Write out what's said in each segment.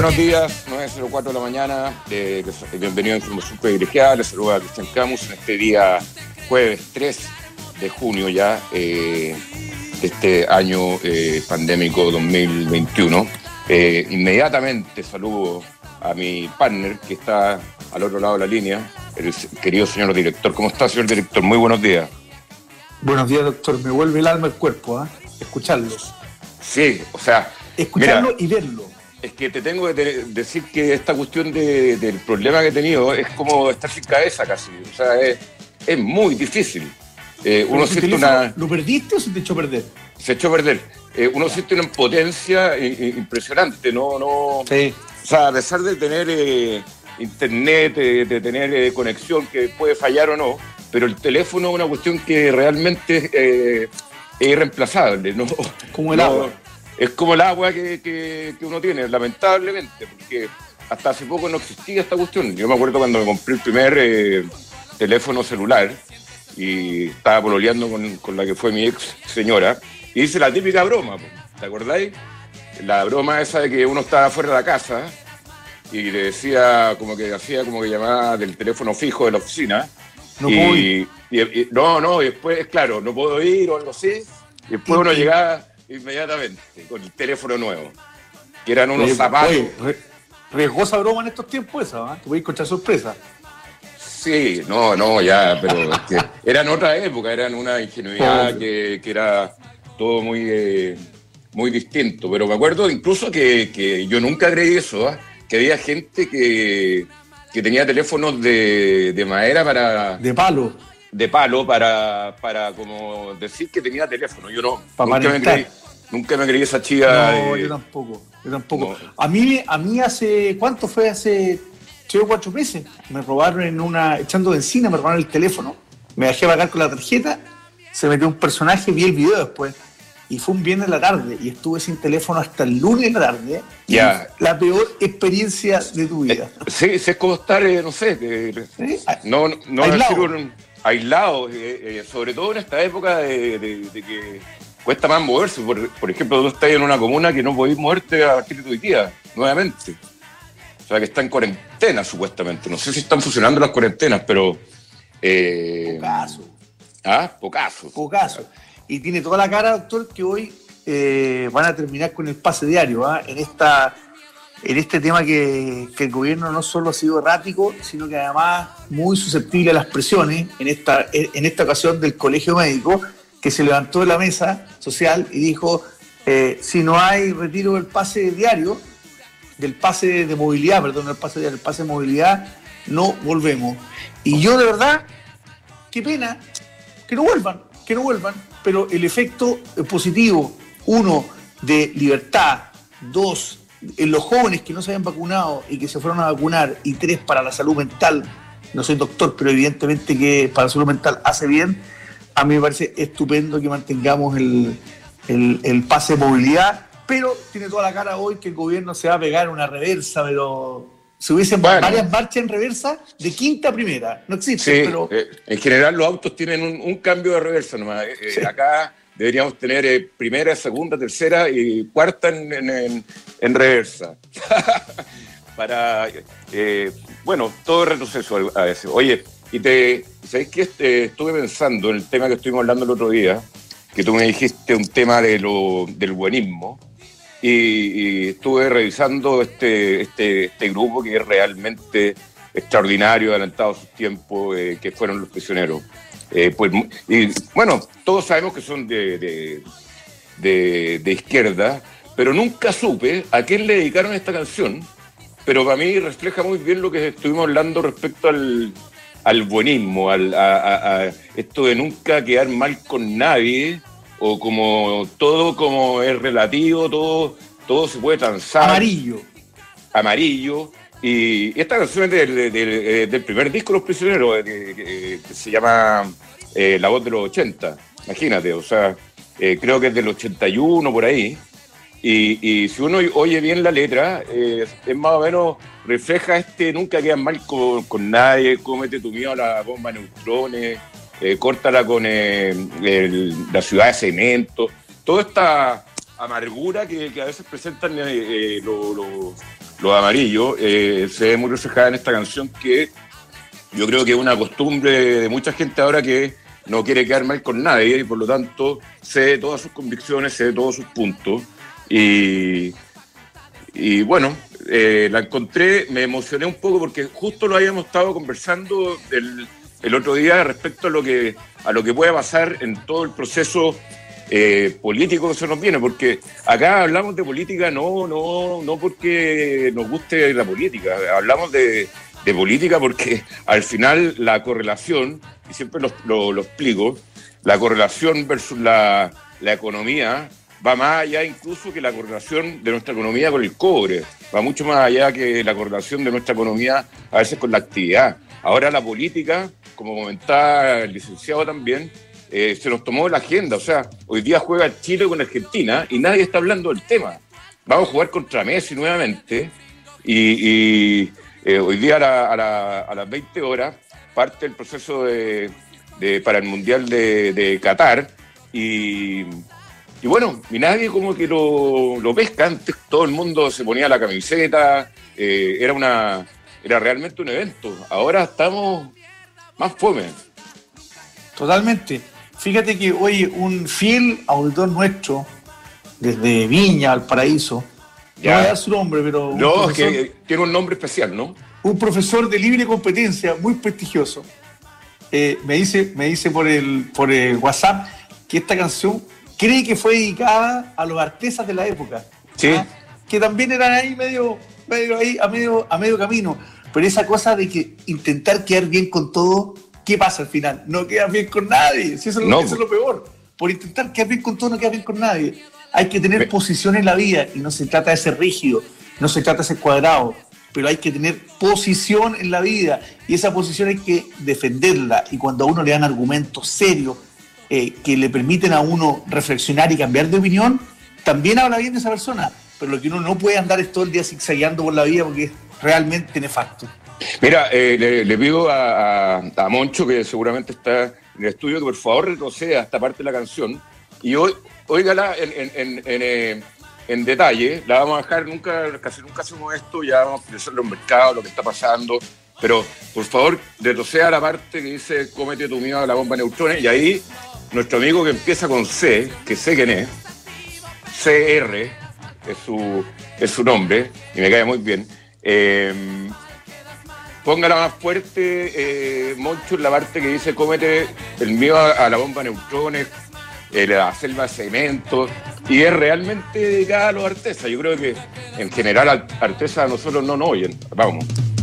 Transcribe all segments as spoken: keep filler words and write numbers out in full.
Buenos días, nueve cero cuatro de la mañana, eh, bienvenido a Información Privilegiada, les saluda Cristian Camus en este día jueves tres de junio ya, eh, de este año eh, pandémico dos mil veintiuno. Eh, inmediatamente saludo a mi partner que está al otro lado de la línea, el querido señor director. ¿Cómo está, señor director? Muy buenos días. Buenos días, doctor. Me vuelve el alma al cuerpo, ¿eh? Escucharlo. Sí, o sea... Escucharlo mira, y verlo. Es que te tengo que te- decir que esta cuestión de, del problema que he tenido es como estar sin cabeza casi. O sea, es, es muy difícil. Eh, uno ¿Tu siente teléfono una... ¿Lo perdiste o se te echó a perder? Se echó a perder. Eh, uno siente una impotencia eh, eh, impresionante, ¿no? no Sí. O sea, a pesar de tener eh, internet, eh, de tener eh, conexión que puede fallar o no, pero el teléfono es una cuestión que realmente eh, es irreemplazable, ¿no? Como el No, agua. Es como el agua que, que, que uno tiene, lamentablemente, porque hasta hace poco no existía esta cuestión. Yo me acuerdo cuando me compré el primer eh, teléfono celular y estaba pololeando con, con la que fue mi ex señora, y hice la típica broma, po, ¿te acordáis? La broma esa de que uno estaba fuera de la casa y le decía, como que hacía como que llamaba del teléfono fijo de la oficina. No y, puedo ir. y- y- no, no, y después, claro, no puedo ir o algo así. Y después uno Y- y- llegaba inmediatamente con el teléfono nuevo, que eran unos Oye, zapatos. oye, re- riesgosa broma en estos tiempos esa, ¿eh? Te voy a encontrar sorpresa. Sí, no, no, ya, pero es que eran otra época, eran una ingenuidad Obvio. que, que era todo muy, eh, muy distinto. Pero me acuerdo incluso que, que yo nunca creí eso, ¿ah? Que había gente que, que tenía teléfonos de, de madera para... De palo. de palo para, para como decir que tenía teléfono. Yo no, Para nunca me, aparentar. creí, nunca me creí esa chica. No, de- yo tampoco. Yo tampoco. No. A mí, a mí hace, ¿cuánto fue? Hace tres o cuatro meses. Me robaron en una, echando benzina, me robaron el teléfono. Me dejé pagar con la tarjeta. Se metió un personaje, vi el video después. Y fue un viernes de la tarde. Y estuve sin teléfono hasta el lunes de la tarde. Ya. Y la peor experiencia de tu vida. Eh, sí, sí, es como estar, eh, no sé, que- ¿Sí? no, no, no Aislado. decir un- aislado, eh, eh, sobre todo en esta época de, de- de que cuesta más moverse. Por, por ejemplo, tú estás en una comuna que no podés moverte a partir de hoy día, nuevamente. O sea, que está en cuarentena, supuestamente. No sé si están funcionando las cuarentenas, pero... Eh, Pocaso. Ah, pocaso. Pocaso. Y tiene toda la cara, doctor, que hoy eh, van a terminar con el pase diario, ¿ah? en esta en este tema que, que el gobierno no solo ha sido errático, sino que además muy susceptible a las presiones, en esta, en esta ocasión del Colegio Médico, que se levantó de la mesa social y dijo, eh, si no hay retiro del pase diario, del pase de movilidad, perdón, no el pase diario, el pase de movilidad, no volvemos. Y yo de verdad, qué pena, que no vuelvan, que no vuelvan, pero el efecto positivo, uno, de libertad, dos, en los jóvenes que no se habían vacunado y que se fueron a vacunar, y tres, para la salud mental, no soy doctor, pero evidentemente que para la salud mental hace bien, a mí me parece estupendo que mantengamos el, el, el pase de movilidad, pero tiene toda la cara hoy que el gobierno se va a pegar una reversa, pero si hubiesen Bueno. varias marchas en reversa, de quinta a primera, no existe, Sí, pero... eh, en general los autos tienen un, un cambio de reversa nomás. Eh, eh, Sí. Acá deberíamos tener eh, primera, segunda, tercera y cuarta en, en, en- en reversa. Para, eh, bueno, todo retroceso a veces. Oye, y te, ¿sabéis qué? Este, estuve pensando en el tema que estuvimos hablando el otro día, que tú me dijiste un tema de lo, del buenismo, y, y estuve revisando este, este, este grupo que es realmente extraordinario, adelantado a sus tiempos, eh, que fueron los prisioneros. Eh, pues, y bueno, todos sabemos que son de, de, de, de izquierda, pero nunca supe a quién le dedicaron esta canción, pero para mí refleja muy bien lo que estuvimos hablando respecto al, al buenismo, al, a, a- a esto de nunca quedar mal con nadie, o como todo como es relativo, todo, todo se puede transar. Amarillo. Amarillo. Y esta canción es del, del- del- del primer disco de Los Prisioneros, que, que- que se llama eh, La Voz de los ochenta. Imagínate, o sea, eh, creo que es del ochenta y uno por ahí. Y, y si uno oye bien la letra, eh, es más o menos, refleja este nunca quedas mal con, con nadie, cómete tu miedo a la bomba de neutrones, eh, córtala con eh, el- la ciudad de cemento, toda esta amargura que, que a veces presentan eh, eh, lo- lo- los amarillos, eh, se ve muy reflejada en esta canción que yo creo que es una costumbre de mucha gente ahora que no quiere quedar mal con nadie y por lo tanto cede todas sus convicciones, cede todos sus puntos. Y, y bueno, eh, la encontré, me emocioné un poco porque justo lo habíamos estado conversando el, el otro día respecto a lo que, a lo que puede pasar en todo el proceso Eh, político que se nos viene, porque acá hablamos de política no no no porque nos guste la política, hablamos de, de política porque al final la correlación, y siempre lo, lo, lo explico, la correlación versus la, la economía va más allá incluso que la correlación de nuestra economía con el cobre, va mucho más allá que la correlación de nuestra economía a veces con la actividad. Ahora la política, como comentaba el licenciado también, Eh, se nos tomó la agenda, o sea, hoy día juega Chile con Argentina y nadie está hablando del tema. Vamos a jugar contra Messi nuevamente y, y eh, hoy día a, la, a, la, a las veinte horas parte el proceso de, de, para el Mundial de, de Qatar y, y bueno, y nadie como que lo, lo pesca. Antes todo el mundo se ponía la camiseta, eh, era, una, era realmente un evento. Ahora estamos más fome. Totalmente. Fíjate que hoy un fiel auditor nuestro, desde Viña, Valparaíso, ya. No voy a dar su nombre, pero... No, profesor, que tiene un nombre especial, ¿no? Un profesor de libre competencia, muy prestigioso, eh, me dice, me dice por el, por el WhatsApp que esta canción cree que fue dedicada a los artesas de la época. Sí. ¿Ah? Que también eran ahí medio, medio, ahí, a, medio, a medio camino. Pero esa cosa de que intentar quedar bien con todo... ¿Qué pasa al final? No quedas bien con nadie. Si eso, es lo, no, eso es lo peor. Por intentar quedar bien con todo, no quedas bien con nadie. Hay que tener Me... posición en la vida y no se trata de ser rígido, no se trata de ser cuadrado, pero hay que tener posición en la vida y esa posición hay que defenderla. Y cuando a uno le dan argumentos serios eh, que le permiten a uno reflexionar y cambiar de opinión, también habla bien de esa persona. Pero lo que uno no puede andar es todo el día zigzagueando por la vida porque es realmente nefasto. Mira, eh, le, le pido a, a, a Moncho, que seguramente está en el estudio, que por favor retroceda a esta parte de la canción y hoy, óigala en, en, en, en, en detalle. La vamos a dejar, nunca, casi nunca hacemos esto, ya vamos a expresar los mercados, lo que está pasando, pero por favor retroceda a la parte que dice cómete tu miedo a la bomba de neutrones y ahí nuestro amigo que empieza con C, que sé quién es, C R es su, es su nombre y me cae muy bien. Eh, Póngala más fuerte, eh, Moncho, en la parte que dice cómete el miedo a, a la bomba de neutrones, eh, la selva de cemento, y es realmente dedicada a los artesas. Yo creo que en general artesas a nosotros no nos oyen. Vamos.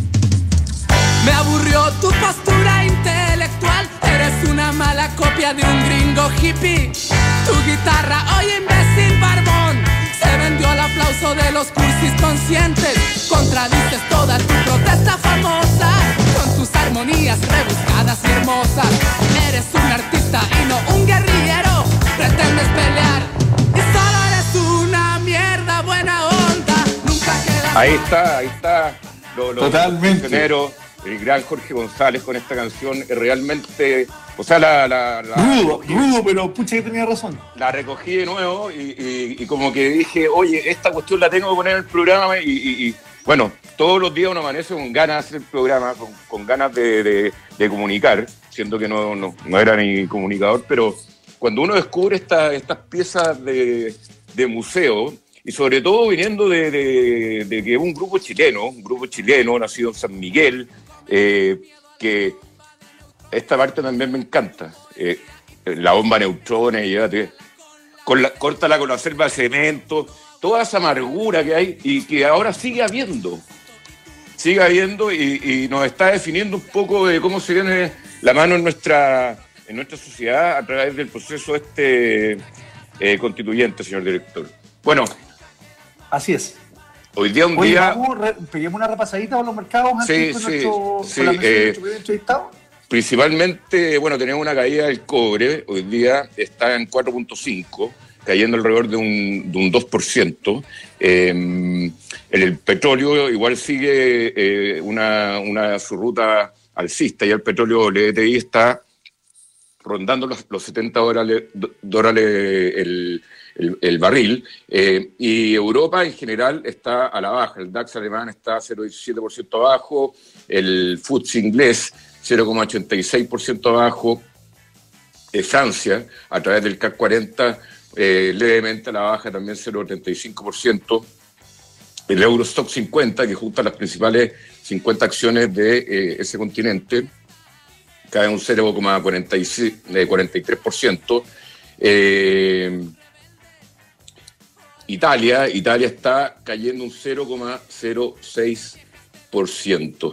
Me aburrió tu postura intelectual, eres una mala copia de un gringo hippie. Tu guitarra, oye imbécil barbón, se vendió al aplauso de los cursis conscientes. Contradices toda tu protesta famosa con tus armonías rebuscadas y hermosas. Eres un artista y no un guerrillero. Pretendes pelear y solo eres una mierda buena onda. Nunca queda. Ahí está, ahí está. Lo, lo, Totalmente. Lo el gran Jorge González con esta canción es realmente, o sea, la... la, la rudo, recogí, rudo, pero pucha que tenía razón. La recogí de nuevo y, y, y como que dije, oye, esta cuestión la tengo que poner en el programa y, y, y bueno, todos los días uno amanece con ganas de hacer el programa, con, con ganas de, de, de comunicar, siendo que no, no, no era ni comunicador, pero cuando uno descubre esta, estas piezas de, de museo, y sobre todo viniendo de, de, de que un grupo chileno, un grupo chileno nacido en San Miguel, eh, que esta parte también me encanta, eh, la bomba neutrones, llévate, con la, córtala con la selva de cemento, toda esa amargura que hay y que ahora sigue habiendo, sigue habiendo y, y nos está definiendo un poco de cómo se viene la mano en nuestra, en nuestra sociedad a través del proceso este eh, constituyente, señor director. Bueno. Así es. Hoy día un Oye, día... Vamos, re, peguemos una repasadita por los mercados sí, antes sí, nuestro, sí, con la eh, nuestro primer entrevistado. Principalmente, bueno, tenemos una caída del cobre, hoy día está en cuatro punto cinco, cayendo alrededor de un, de un dos por ciento. Eh, el, el petróleo igual sigue eh, una, una su ruta alcista, y el petróleo L T I está rondando los, los setenta dólares, dólares el, el, el barril, eh, y Europa en general está a la baja. El DAX alemán está cero coma diecisiete por ciento abajo, el F T S E inglés cero coma ochenta y seis por ciento abajo, eh, Francia a través del C A C cuarenta eh, levemente a la baja también cero coma treinta y cinco por ciento, el Eurostock cincuenta, que junta las principales cincuenta acciones de eh, ese continente, cae un cero coma cuarenta y tres por ciento. Eh, Italia, Italia está cayendo un cero coma cero seis por ciento.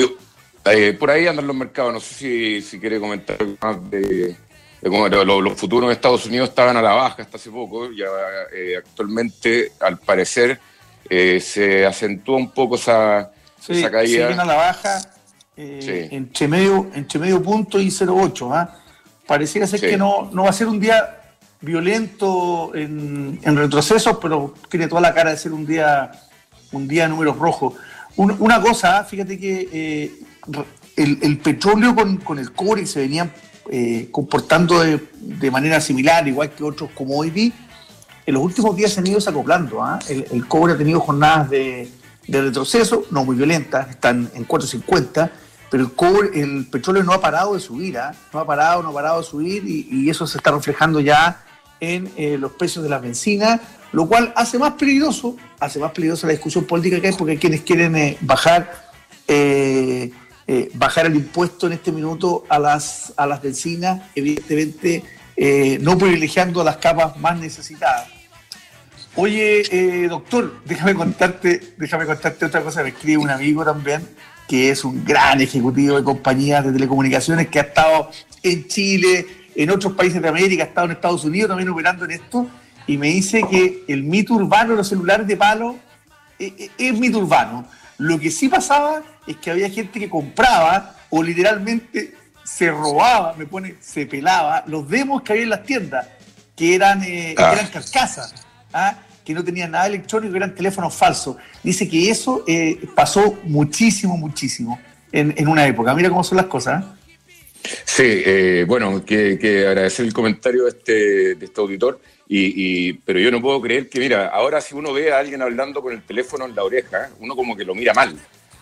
Eh, por ahí andan los mercados, no sé si, si quiere comentar más de, de cómo los, los futuros en Estados Unidos estaban a la baja hasta hace poco, ya eh, actualmente al parecer eh, se acentúa un poco esa, sí, esa caída. Siguen a la baja. Eh, sí. entre, medio, entre medio punto y cero coma ocho. ¿eh? Pareciera ser sí. que no, no va a ser un día violento en, en retrocesos, pero tiene toda la cara de ser un día un día de números rojos. Un, una cosa, fíjate que eh, el, el petróleo con, con el cobre se venían eh, comportando de, de manera similar, igual que otros commodities, en los últimos días se han ido desacoplando. ¿eh? El, el cobre ha tenido jornadas de, de retroceso, no muy violentas, están en cuatro cincuenta, pero el cobre, el petróleo no ha parado de subir, ¿eh? no ha parado, no ha parado de subir, y, y eso se está reflejando ya en eh, los precios de las bencinas, lo cual hace más peligroso, hace más peligrosa la discusión política que hay, porque hay quienes quieren eh, bajar eh, eh, bajar el impuesto en este minuto a las, a las bencinas, evidentemente eh, no privilegiando a las capas más necesitadas. Oye, eh, doctor, déjame contarte, déjame contarte otra cosa. Me escribe un amigo también, que es un gran ejecutivo de compañías de telecomunicaciones, que ha estado en Chile, en otros países de América, ha estado en Estados Unidos también operando en esto, y me dice que el mito urbano de los celulares de palo es, es mito urbano. Lo que sí pasaba es que había gente que compraba o literalmente se robaba, me pone, se pelaba los demos que había en las tiendas, que eran, eh, ah. que eran carcasas, ¿ah? que no tenían nada electrónico, que eran teléfonos falsos. Dice que eso eh, pasó muchísimo, muchísimo en, en una época. Mira cómo son las cosas. ¿eh? Sí, eh, bueno, que, que agradecer el comentario de este, de este auditor, y, y, pero yo no puedo creer que, mira, ahora si uno ve a alguien hablando con el teléfono en la oreja, uno como que lo mira mal.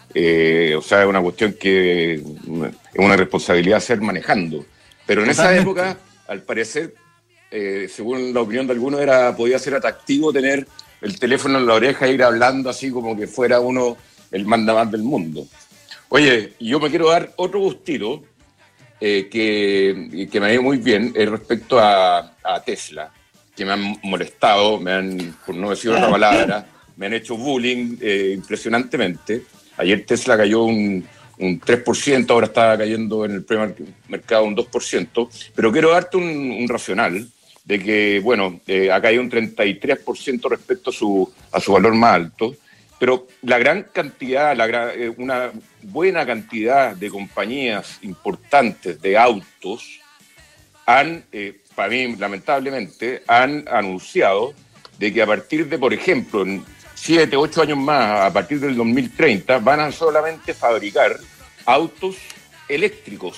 Eh, o sea, es una cuestión que es una responsabilidad ser manejando. Pero en Totalmente. Esa época, al parecer, eh, según la opinión de algunos, era, podía ser atractivo tener el teléfono en la oreja e ir hablando así como que fuera uno el mandamás del mundo. Oye, yo me quiero dar otro gustito eh, que, que me ha ido muy bien eh, respecto a, a Tesla, que me han molestado, me han, por no decir otra palabra, me han hecho bullying eh, impresionantemente. Ayer Tesla cayó un, un tres por ciento, ahora está cayendo en el premercado un dos por ciento, pero quiero darte un, un racional de que, bueno, eh, ha caído un treinta y tres por ciento respecto a su, a su valor más alto, pero la gran cantidad, la gran, eh, una buena cantidad de compañías importantes de autos han, eh, para mí, lamentablemente, han anunciado de que a partir de, por ejemplo, en siete, ocho años más, a partir del dos mil treinta, van a solamente fabricar autos eléctricos.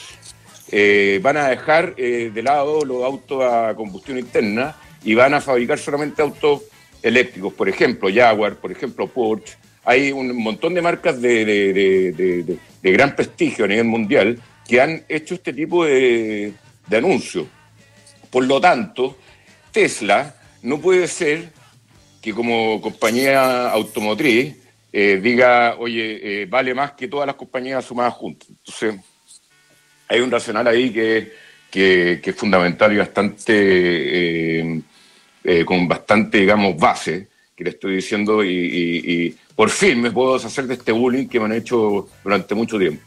Eh, van a dejar eh, de lado los autos a combustión interna y van a fabricar solamente autos eléctricos. Por ejemplo, Jaguar, por ejemplo, Porsche. Hay un montón de marcas de, de, de, de, de, de gran prestigio a nivel mundial que han hecho este tipo de, de anuncios. Por lo tanto, Tesla no puede ser que como compañía automotriz eh, diga, oye, eh, vale más que todas las compañías sumadas juntas. Entonces, hay un racional ahí que, que, que es fundamental y bastante, eh, eh, con bastante, digamos, base, que le estoy diciendo, y, y, y por fin me puedo deshacer de este bullying que me han hecho durante mucho tiempo.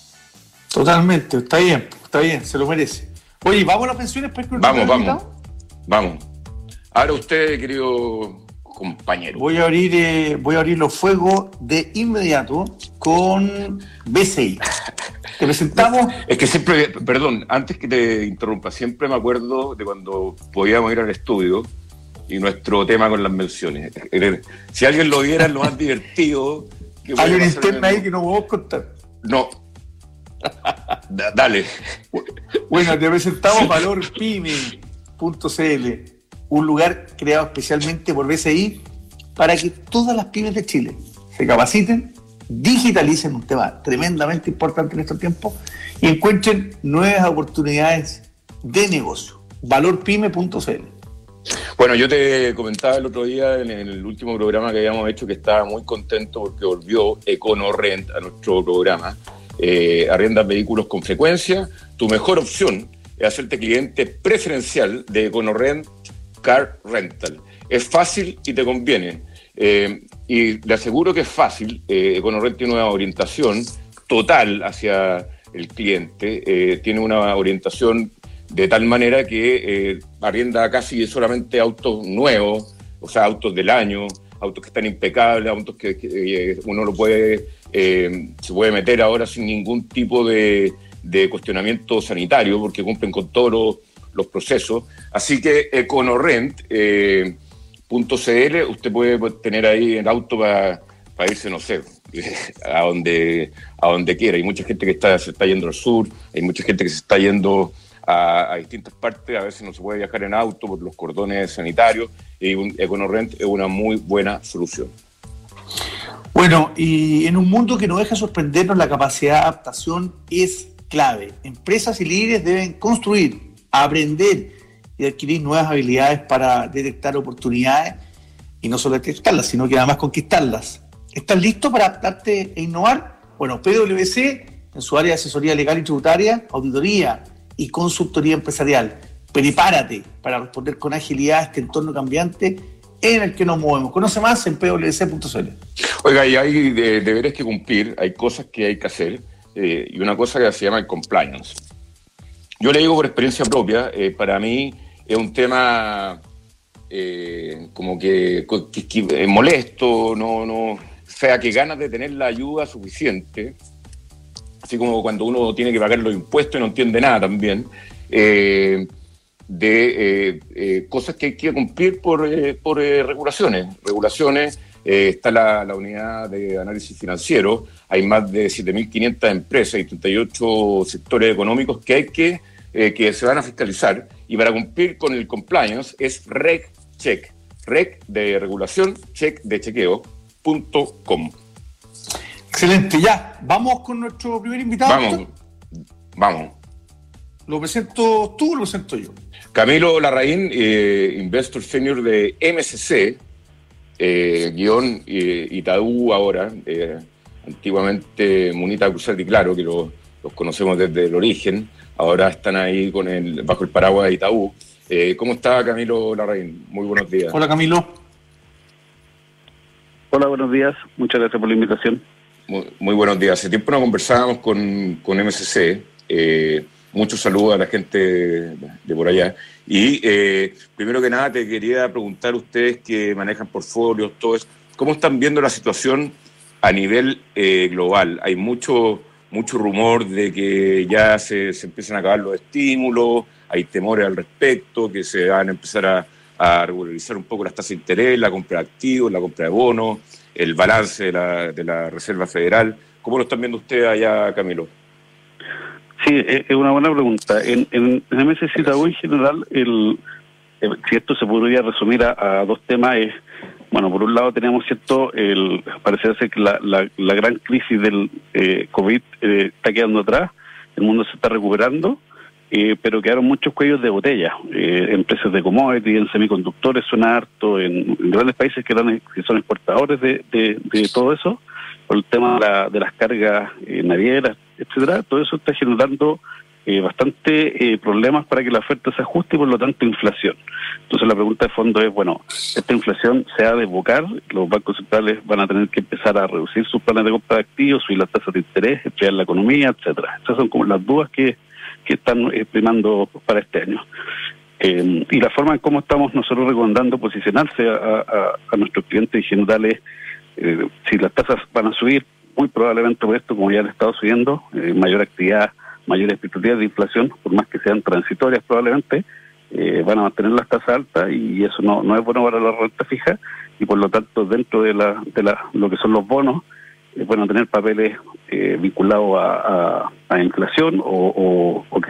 Totalmente, está bien, está bien, se lo merece. Oye, ¿vamos a las pensiones? Vamos, vamos, vamos. Ahora usted, querido compañero. Voy a abrir, eh, voy a abrir los fuegos de inmediato con B C I. Te presentamos. Es que siempre, perdón, antes que te interrumpa, siempre me acuerdo de cuando podíamos ir al estudio y nuestro tema con las menciones. Si alguien lo viera, es lo más divertido. Que hay una interna ahí que no podemos contar. No. D- dale. Bueno, te presentamos valor pyme punto c l, un lugar creado especialmente por B C I para que todas las pymes de Chile se capaciten, digitalicen, un tema tremendamente importante en estos tiempos, y encuentren nuevas oportunidades de negocio. valor pyme punto c l. Bueno, yo te comentaba el otro día en el último programa que habíamos hecho que estaba muy contento porque volvió EconoRent a nuestro programa. Eh, arriendas vehículos con frecuencia. Tu mejor opción es hacerte cliente preferencial de EconoRent Car Rental. Es fácil y te conviene. Eh, y le aseguro que es fácil. Eh, EconoRent tiene una orientación total hacia el cliente. Eh, tiene una orientación de tal manera que eh, arrienda casi solamente autos nuevos, o sea, autos del año, autos que están impecables, autos que, que eh, uno lo puede, eh, se puede meter ahora sin ningún tipo de, de cuestionamiento sanitario, porque cumplen con todos los, los procesos. Así que EconoRent eh, punto c l, usted puede tener ahí el auto para, para irse, no sé, a donde, a donde quiera. Hay mucha gente que está, se está yendo al sur, hay mucha gente que se está yendo A, a distintas partes. A veces no se puede viajar en auto por los cordones sanitarios, y un EconoRent es una muy buena solución. Bueno, y en un mundo que nos deja sorprendernos, la capacidad de adaptación es clave. Empresas y líderes deben construir, aprender y adquirir nuevas habilidades para detectar oportunidades, y no solo detectarlas, sino que además conquistarlas. ¿Estás listo para adaptarte e innovar? Bueno, P W C, en su área de asesoría legal y tributaria, auditoría y consultoría empresarial, prepárate para responder con agilidad a este entorno cambiante en el que nos movemos. Conoce más en p w c punto c l. Oiga, y hay de, deberes que cumplir, hay cosas que hay que hacer, eh, y una cosa que se llama el compliance. Yo le digo por experiencia propia, eh, para mí es un tema eh, como que, que, que es molesto, no, no, o sea, que ganas de tener la ayuda suficiente. Así como cuando uno tiene que pagar los impuestos y no entiende nada también, eh, de eh, eh, cosas que hay que cumplir por, eh, por eh, regulaciones. Regulaciones, eh, está la, la unidad de análisis financiero, hay más de siete mil quinientas empresas y treinta y ocho sectores económicos que hay que, eh, que se van a fiscalizar, y para cumplir con el compliance es RegCheck, Reg de regulación, check de chequeo punto com. Excelente, ya. Vamos con nuestro primer invitado. Vamos, ¿usted? vamos. ¿Lo presento tú o lo presento yo? Camilo Larraín, eh, Investor Senior de M C C, eh, guión eh, Itaú ahora, eh, antiguamente Munita Cruzat y Claro, que lo, los conocemos desde el origen, ahora están ahí con el, bajo el paraguas de Itaú. Eh, ¿Cómo está Camilo Larraín? Muy buenos días. Hola Camilo. Hola, buenos días. Muchas gracias por la invitación. Muy, muy buenos días. Hace tiempo no conversábamos con, con M C C. Eh, muchos saludos a la gente de, de por allá. Y eh, primero que nada te quería preguntar, ustedes que manejan portfolios, todo eso, ¿cómo están viendo la situación a nivel eh, global? Hay mucho, mucho rumor de que ya se, se empiezan a acabar los estímulos, hay temores al respecto, que se van a empezar a, a regularizar un poco las tasas de interés, la compra de activos, la compra de bonos, el balance de la, de la Reserva Federal. ¿Cómo lo están viendo ustedes allá, Camilo? Sí, es una buena pregunta. En, en, en M C C Itaú en general, el, el, si esto se podría resumir a, a dos temas, es, bueno, por un lado tenemos, cierto, el parece ser que la, la, la gran crisis del eh, COVID eh, está quedando atrás, el mundo se está recuperando, eh, pero quedaron muchos cuellos de botella. Eh, empresas de commodity, en semiconductores suena harto, en, en grandes países que, eran, que son exportadores de, de, de todo eso, por el tema de, la, de las cargas eh, navieras, etcétera. Todo eso está generando eh, bastante eh, problemas para que la oferta se ajuste y por lo tanto inflación. Entonces la pregunta de fondo es, bueno, esta inflación se ha de desbocar, los bancos centrales van a tener que empezar a reducir sus planes de compra de activos, subir las tasas de interés, enfriar la economía, etcétera. Esas son como las dudas que, que están eh, primando para este año. Eh, y la forma en cómo estamos nosotros recomendando posicionarse a, a, a nuestros clientes en general es, eh, si las tasas van a subir, muy probablemente por esto, como ya han estado subiendo, eh, mayor actividad, mayores expectativas de inflación, por más que sean transitorias probablemente, eh, van a mantener las tasas altas y eso no, no es bueno para la renta fija, y por lo tanto dentro de la de la, lo que son los bonos, es bueno tener papeles eh, vinculados a, a, a inflación o, o, o que estén respaldados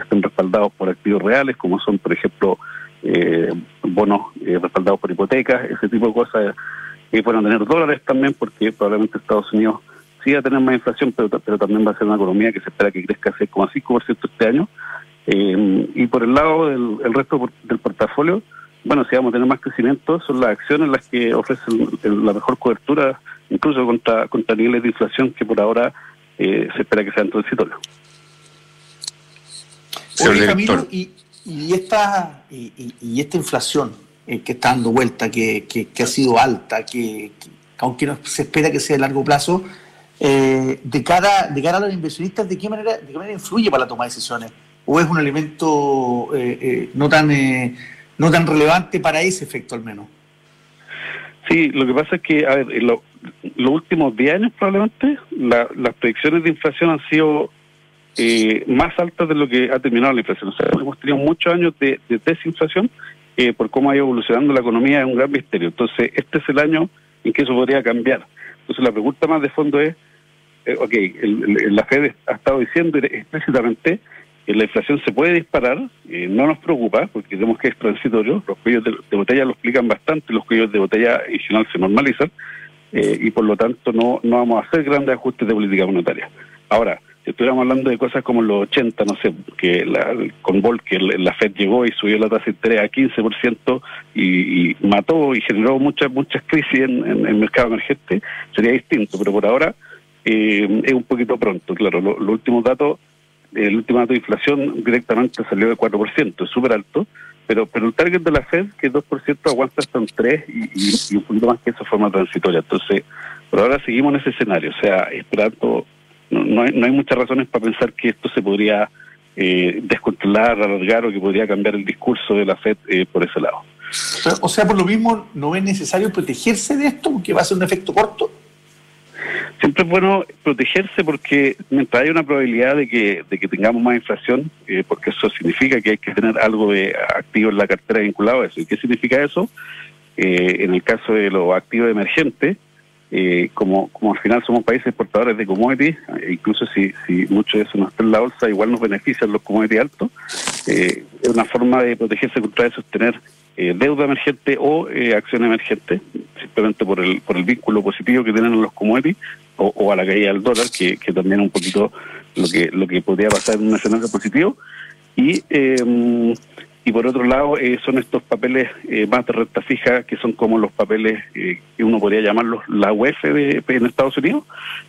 respaldados por activos reales, como son, por ejemplo, eh, bonos eh, respaldados por hipotecas, ese tipo de cosas. Y pueden tener dólares también, porque probablemente Estados Unidos sí va a tener más inflación, pero, pero también va a ser una economía que se espera que crezca seis coma cinco por ciento este año. Eh, y por el lado del el resto del portafolio, bueno, si vamos a tener más crecimiento, son las acciones las que ofrecen la mejor cobertura, incluso contra, contra niveles de inflación que por ahora eh, se espera que sean transitorios. Oye, Camilo, y, y, esta, y, y, y esta inflación eh, que está dando vuelta, que, que, que ha sido alta, que, que aunque no se espera que sea de largo plazo, eh, de cara de cara a los inversionistas, ¿de qué manera de qué manera influye para la toma de decisiones? ¿O es un elemento eh, eh, no tan eh, no tan relevante para ese efecto al menos? Sí, lo que pasa es que, a ver, en lo, los últimos diez años probablemente la, las predicciones de inflación han sido eh, más altas de lo que ha terminado la inflación. O sea, hemos tenido muchos años de, de desinflación eh, por cómo ha ido evolucionando la economía, es un gran misterio. Entonces, este es el año en que eso podría cambiar. Entonces, la pregunta más de fondo es, eh, ok, el, el, la Fed ha estado diciendo explícitamente que la inflación se puede disparar, eh, no nos preocupa, porque vemos que es transitorio, los cuellos de, de botella lo explican bastante, los cuellos de botella en general se normalizan, eh, y por lo tanto no, no vamos a hacer grandes ajustes de política monetaria. Ahora, si estuviéramos hablando de cosas como en los ochenta, no sé, que la, con Volcker la Fed llegó y subió la tasa de interés a quince por ciento y, y mató y generó muchas muchas crisis en, en el mercado emergente, sería distinto, pero por ahora eh, es un poquito pronto. Claro, los lo últimos datos, el último dato de inflación directamente salió de cuatro por ciento, es súper alto, pero pero el target de la Fed, que es dos por ciento, aguanta hasta un tres y, y, y un poquito más que eso de forma transitoria. Entonces, por ahora seguimos en ese escenario, o sea, esperando. No, no, hay, no hay muchas razones para pensar que esto se podría eh, descontrolar, alargar o que podría cambiar el discurso de la Fed eh, por ese lado. O sea, por lo mismo, ¿no es necesario protegerse de esto porque va a ser un efecto corto? Siempre es bueno protegerse porque mientras hay una probabilidad de que de que tengamos más inflación, eh, porque eso significa que hay que tener algo de activo en la cartera vinculado a eso. ¿Y qué significa eso? Eh, en el caso de los activos emergentes, Eh, como como al final somos países exportadores de commodities, eh, incluso si si mucho de eso no está en la bolsa, igual nos benefician los commodities altos, eh, es una forma de protegerse contra eso, es tener eh, deuda emergente o eh, acción emergente, simplemente por el por el vínculo positivo que tienen los commodities, o, o a la caída del dólar, que, que también es un poquito lo que lo que podría pasar en un escenario positivo. Y eh, Y por otro lado, eh, son estos papeles eh, más de renta fija, que son como los papeles eh, que uno podría llamarlos la U E F de, en Estados Unidos,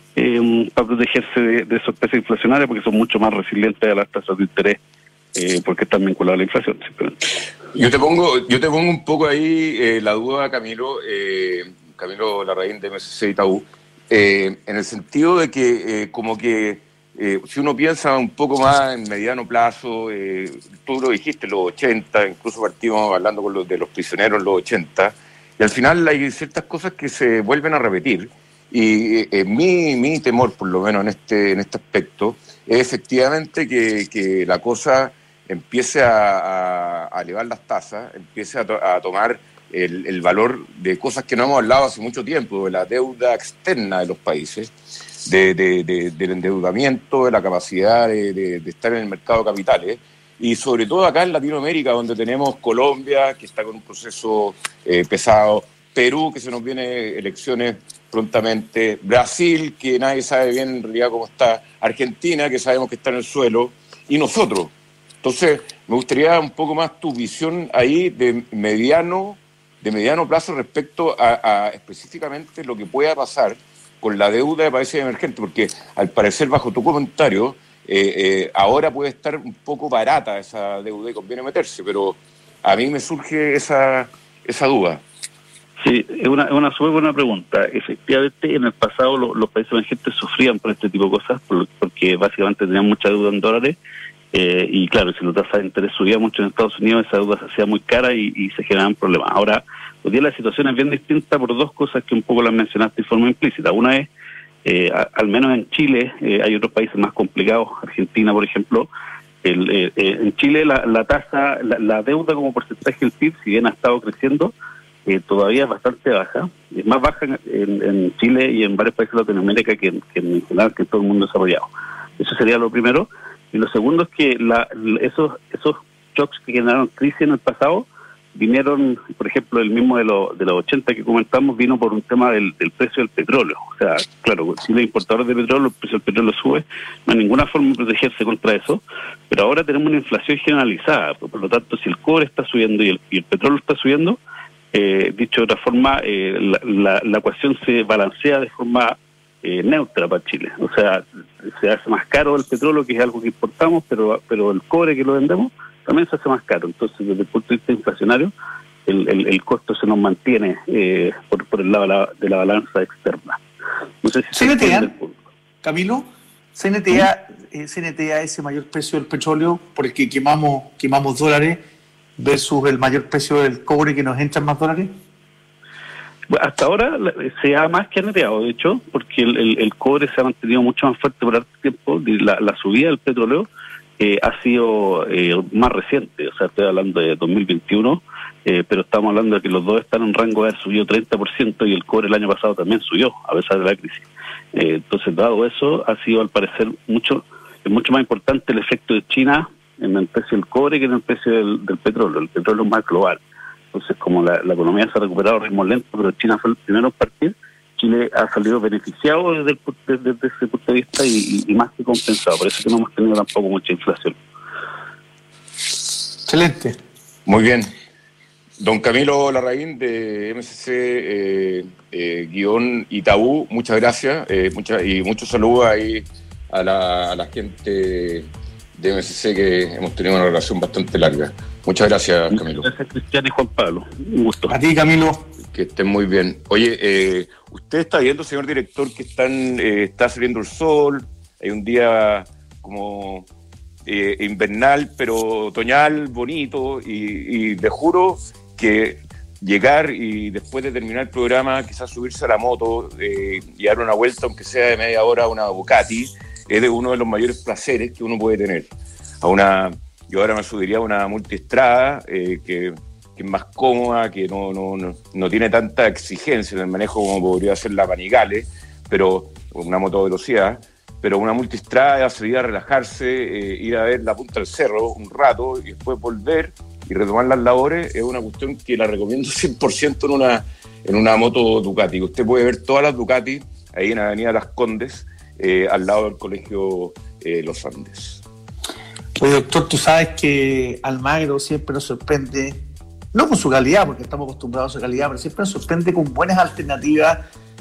eh, para protegerse de, de sorpresas inflacionarias, porque son mucho más resilientes a las tasas de interés, eh, porque están vinculadas a la inflación, simplemente. Yo te pongo, yo te pongo un poco ahí eh, la duda, Camilo, eh, Camilo Larraín de M S C Itaú, eh, en el sentido de que eh, como que Eh, si uno piensa un poco más en mediano plazo, eh, tú lo dijiste, los ochenta, incluso partimos hablando con los de los prisioneros en los ochenta, y al final hay ciertas cosas que se vuelven a repetir, y eh, mi, mi temor, por lo menos en este, en este aspecto, es efectivamente que, que la cosa empiece a, a, a elevar las tasas, empiece a, to, a tomar el, el valor de cosas que no hemos hablado hace mucho tiempo, de la deuda externa de los países, De, de, de, del endeudamiento, de la capacidad de, de, de estar en el mercado de capitales, y sobre todo acá en Latinoamérica, donde tenemos Colombia, que está con un proceso eh, pesado, Perú, que se nos viene elecciones prontamente, Brasil, que nadie sabe bien en realidad cómo está, Argentina, que sabemos que está en el suelo, y nosotros. Entonces, me gustaría un poco más tu visión ahí de mediano, de mediano plazo respecto a, a específicamente lo que pueda pasar con la deuda de países emergentes, porque al parecer, bajo tu comentario, eh, eh, ahora puede estar un poco barata esa deuda y conviene meterse, pero a mí me surge esa esa duda. Sí, es una, es una súper buena pregunta. Efectivamente, en el pasado lo, los países emergentes sufrían por este tipo de cosas, por, porque básicamente tenían mucha deuda en dólares, eh, y claro, si la tasa de interés subía mucho en Estados Unidos, esa deuda se hacía muy cara y, y se generaban problemas. Ahora, hoy día la situación es bien distinta por dos cosas que un poco las mencionaste de forma implícita. Una es, eh, a, al menos en Chile, eh, hay otros países más complicados, Argentina, por ejemplo. El, eh, eh, en Chile la, la tasa, la, la deuda como porcentaje del P I B, si bien ha estado creciendo, eh, todavía es bastante baja. Es más baja en, en, en Chile y en varios países de Latinoamérica que, que en general, que en todo el mundo desarrollado. Eso sería lo primero. Y lo segundo es que la, esos esos shocks que generaron crisis en el pasado vinieron, por ejemplo, el mismo de, lo, de los ochenta que comentamos, vino por un tema del, del precio del petróleo. O sea, claro, si los importadores de petróleo, el precio del petróleo sube, no hay ninguna forma de protegerse contra eso, pero ahora tenemos una inflación generalizada, por lo tanto, si el cobre está subiendo y el, y el petróleo está subiendo, eh, dicho de otra forma, eh, la, la, la ecuación se balancea de forma eh, neutra para Chile. O sea, se hace más caro el petróleo, que es algo que importamos, pero, pero el cobre que lo vendemos también se hace más caro. Entonces, desde el punto de vista inflacionario, el, el, el costo se nos mantiene eh, por, por el lado de la, de la balanza externa. No sé si C N T A, Camilo, C N T A, eh, C N T A ese mayor precio del petróleo por el que quemamos, quemamos dólares versus el mayor precio del cobre que nos entran más dólares. Hasta ahora se ha más que neteado, de hecho, porque el, el, el cobre se ha mantenido mucho más fuerte por harto tiempo. La, la subida del petróleo Eh, ha sido eh, más reciente, o sea, estoy hablando de dos mil veintiuno, eh, pero estamos hablando de que los dos están en rango de haber subido treinta por ciento y el cobre el año pasado también subió, a pesar de la crisis. Eh, entonces, dado eso, ha sido al parecer mucho es mucho más importante el efecto de China en el precio del cobre que en el precio del, del petróleo. El petróleo es más global. Entonces, como la, la economía se ha recuperado a ritmo lento, pero China fue el primero en partir, Chile ha salido beneficiado desde, el, desde, desde ese punto de vista y, y más que compensado. Por eso que no hemos tenido tampoco mucha inflación. Excelente. Muy bien. Don Camilo Larraín, de M C C eh, eh, guión Itaú, muchas gracias eh, mucha, y muchos saludos ahí a la, a la gente de M C C, que hemos tenido una relación bastante larga. Muchas gracias, Camilo. Gracias, Cristian y Juan Pablo. Un gusto. A ti, Camilo. Que estén muy bien. Oye, eh, usted está viendo, señor director, que están eh, está saliendo el sol, hay un día como eh, invernal, pero otoñal, bonito, y, y le juro que llegar y después de terminar el programa, quizás subirse a la moto eh, y dar una vuelta, aunque sea de media hora, a una Ducati, es de uno de los mayores placeres que uno puede tener. A una, yo ahora me subiría a una multiestrada eh, que que es más cómoda, que no, no, no, no tiene tanta exigencia en el manejo como podría ser la Panigale, pero una moto de velocidad, pero una multistrada, salir a relajarse, eh, ir a ver la punta del cerro un rato y después volver y retomar las labores, es una cuestión que la recomiendo cien por ciento en una, en una moto Ducati. Usted puede ver todas las Ducati ahí en Avenida Las Condes, eh, al lado del Colegio eh, Los Andes. Oye, doctor, tú sabes que Almagro siempre nos sorprende, no con su calidad, porque estamos acostumbrados a su calidad, pero siempre nos sorprende con buenas alternativas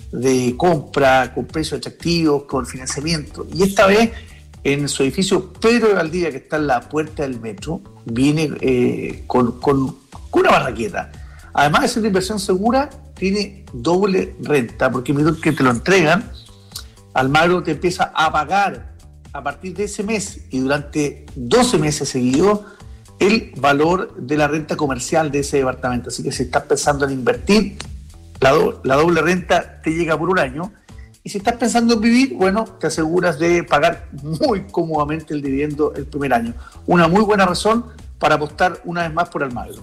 de compra, con precios atractivos, con financiamiento. Y esta vez, en su edificio Pedro de Valdivia, que está en la puerta del metro, viene eh, con, con, con una barraqueta. Además de ser una inversión segura, tiene doble renta, porque mientras que te lo entregan, Almagro te empieza a pagar a partir de ese mes y durante doce meses seguidos el valor de la renta comercial de ese departamento. Así que si estás pensando en invertir, la, do, la doble renta te llega por un año. Y si estás pensando en vivir, bueno, te aseguras de pagar muy cómodamente el dividendo el primer año. Una muy buena razón para apostar una vez más por Almagro.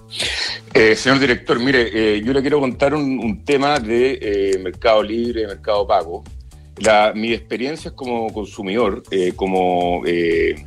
Eh, señor director, mire, eh, yo le quiero contar un, un tema de eh, Mercado Libre, Mercado Pago. La, mi experiencia como consumidor, eh, como... Eh,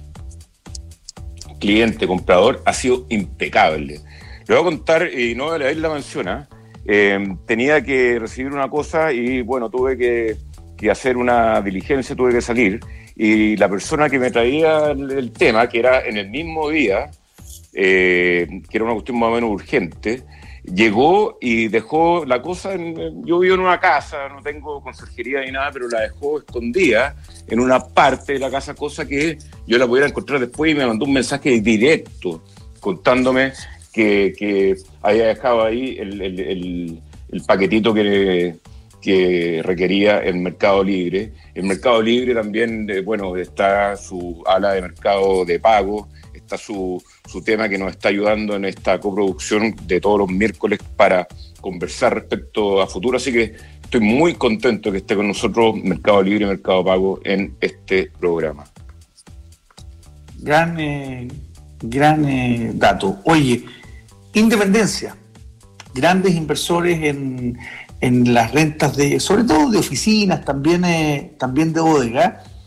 cliente, comprador, ha sido impecable. Le voy a contar, y no voy a leer la mención, eh, tenía que recibir una cosa y bueno, tuve que, que hacer una diligencia, tuve que salir, y la persona que me traía el, el tema, que era en el mismo día, eh, que era una cuestión más o menos urgente, llegó y dejó la cosa, en, yo vivo en una casa, no tengo conserjería ni nada, pero la dejó escondida en una parte de la casa, cosa que yo la pudiera encontrar después, y me mandó un mensaje directo contándome que, que había dejado ahí el, el, el, el paquetito que, que requería el Mercado Libre. El Mercado Libre también, eh, bueno, está su ala de mercado de pago, está su, su tema que nos está ayudando en esta coproducción de todos los miércoles para conversar respecto a futuro, así que estoy muy contento que esté con nosotros Mercado Libre y Mercado Pago en este programa. Gran, eh, gran eh, dato. Oye, Independencia, grandes inversores en, en las rentas de, sobre todo de oficinas, también, eh, también de bodega,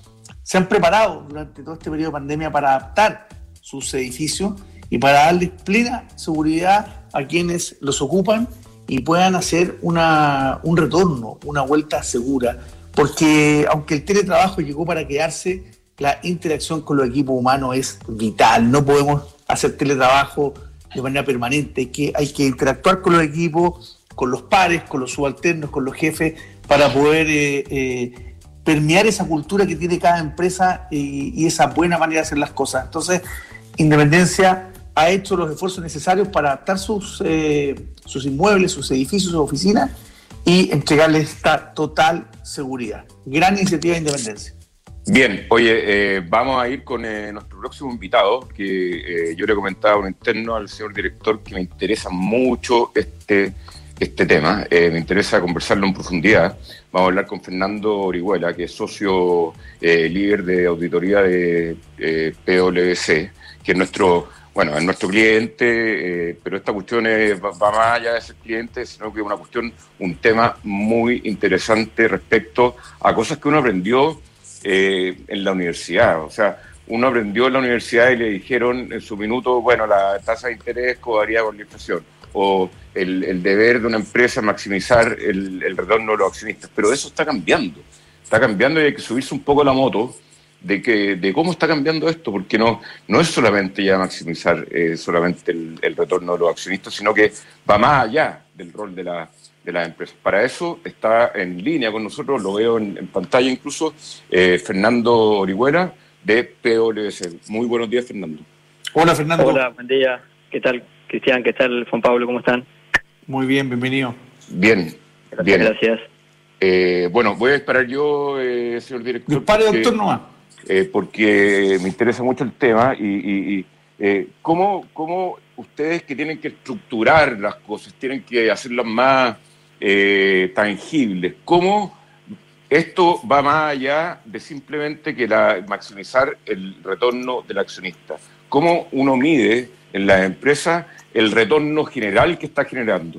se han preparado durante todo este periodo de pandemia para adaptar sus edificios y para darles plena seguridad a quienes los ocupan y puedan hacer una, un retorno, una vuelta segura. Porque aunque el teletrabajo llegó para quedarse, la interacción con los equipos humanos es vital. No podemos hacer teletrabajo de manera permanente. Hay que, hay que interactuar con los equipos, con los pares, con los subalternos, con los jefes, para poder eh, eh, permear esa cultura que tiene cada empresa y, y esa buena manera de hacer las cosas. Entonces, Independencia ha hecho los esfuerzos necesarios para adaptar sus, eh, sus inmuebles, sus edificios, sus oficinas y entregarles esta total seguridad. Gran iniciativa de Independencia. Bien, oye, eh, vamos a ir con eh, nuestro próximo invitado, que eh, yo le comentaba a un interno al señor director que me interesa mucho este, este tema, eh, me interesa conversarlo en profundidad. Vamos a hablar con Fernando Orihuela, que es socio eh, líder de auditoría de eh, P W C, que es nuestro, bueno, es nuestro cliente, eh, pero esta cuestión es, va, va más allá de ser cliente, sino que es una cuestión, un tema muy interesante respecto a cosas que uno aprendió eh, en la universidad. O sea, uno aprendió en la universidad y le dijeron en su minuto, bueno, la tasa de interés codaría con la inflación, o el, el deber de una empresa es maximizar el, el retorno de los accionistas. Pero eso está cambiando, está cambiando y hay que subirse un poco la moto de que de cómo está cambiando esto, porque no no es solamente ya maximizar eh, solamente el, el retorno de los accionistas, sino que va más allá del rol de la de las empresas. Para eso está en línea con nosotros, lo veo en, en pantalla incluso, eh, Fernando Orihuela de P W C. Muy buenos días, Fernando. Hola, Fernando. Hola, buen día. ¿Qué tal, Cristian? ¿Qué tal, Juan Pablo? ¿Cómo están? Muy bien, bienvenido. Bien, gracias, bien. Gracias. Eh, bueno, voy a disparar yo, eh, señor director. Dispare, doctor, nomás. Eh, porque me interesa mucho el tema y, y, y eh, ¿cómo, cómo ustedes que tienen que estructurar las cosas, tienen que hacerlas más eh, tangibles, cómo esto va más allá de simplemente que la, maximizar el retorno del accionista? ¿Cómo uno mide en las empresas el retorno general que está generando?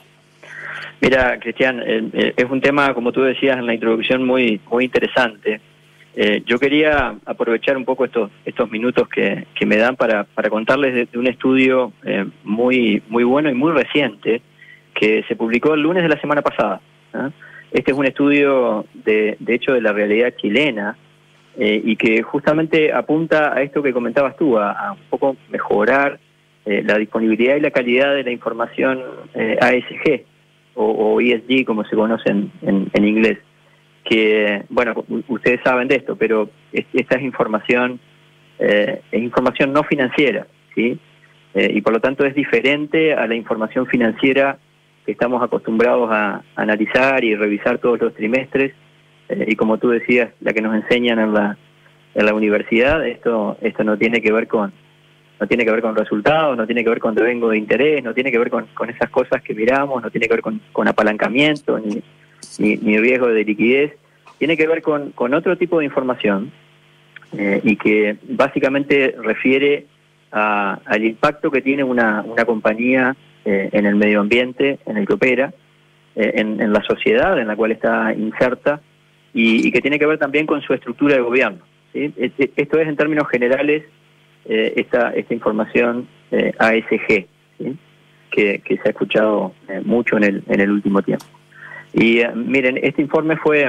Mira, Cristian, eh, es un tema, como tú decías en la introducción, muy, muy interesante. Eh, yo quería aprovechar un poco estos estos minutos que, que me dan para, para contarles de, de un estudio eh, muy muy bueno y muy reciente que se publicó el lunes de la semana pasada, ¿eh? Este es un estudio de, de hecho de la realidad chilena eh, y que justamente apunta a esto que comentabas tú, a, a un poco mejorar eh, la disponibilidad y la calidad de la información eh, A S G o, o E S G como se conoce en, en, en inglés. Que, bueno, ustedes saben de esto, pero esta es información, eh, es información no financiera, ¿sí? Eh, y por lo tanto es diferente a la información financiera que estamos acostumbrados a analizar y revisar todos los trimestres, eh, y como tú decías, la que nos enseñan en la en la universidad. Esto esto no tiene que ver con no tiene que ver con resultados, no tiene que ver con devengo de interés, no tiene que ver con, con esas cosas que miramos, no tiene que ver con, con apalancamiento ni Ni, ni riesgo de liquidez, tiene que ver con, con otro tipo de información eh, y que básicamente refiere a, al impacto que tiene una, una compañía eh, en el medio ambiente en el que opera, eh, en, en la sociedad en la cual está inserta y, y que tiene que ver también con su estructura de gobierno, ¿sí? Esto es en términos generales eh, esta, esta información eh, A S G, ¿sí? que, que se ha escuchado eh, mucho en el, en el último tiempo. Y uh, miren, este informe fue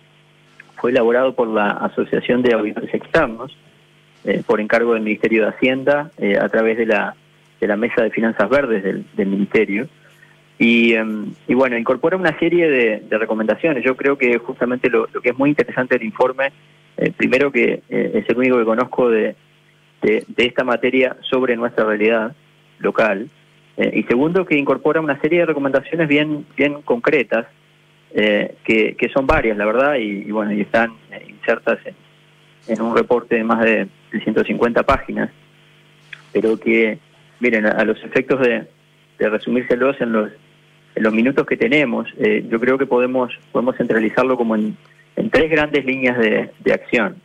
fue elaborado por la Asociación de Auditores Externos, eh, por encargo del Ministerio de Hacienda, eh, a través de la de la Mesa de Finanzas Verdes del, del Ministerio. Y, um, y bueno, incorpora una serie de, de recomendaciones. Yo creo que justamente lo, lo que es muy interesante del informe, eh, primero que eh, es el único que conozco de, de, de esta materia sobre nuestra realidad local, eh, y segundo que incorpora una serie de recomendaciones bien, bien concretas, Eh, que, que son varias, la verdad, y, y bueno, y están eh, insertas en, en un reporte de más de ciento cincuenta páginas, pero que, miren, a, a los efectos de, de resumírselos en los en los minutos que tenemos, eh, yo creo que podemos podemos centralizarlo como en, en tres grandes líneas de, de acción.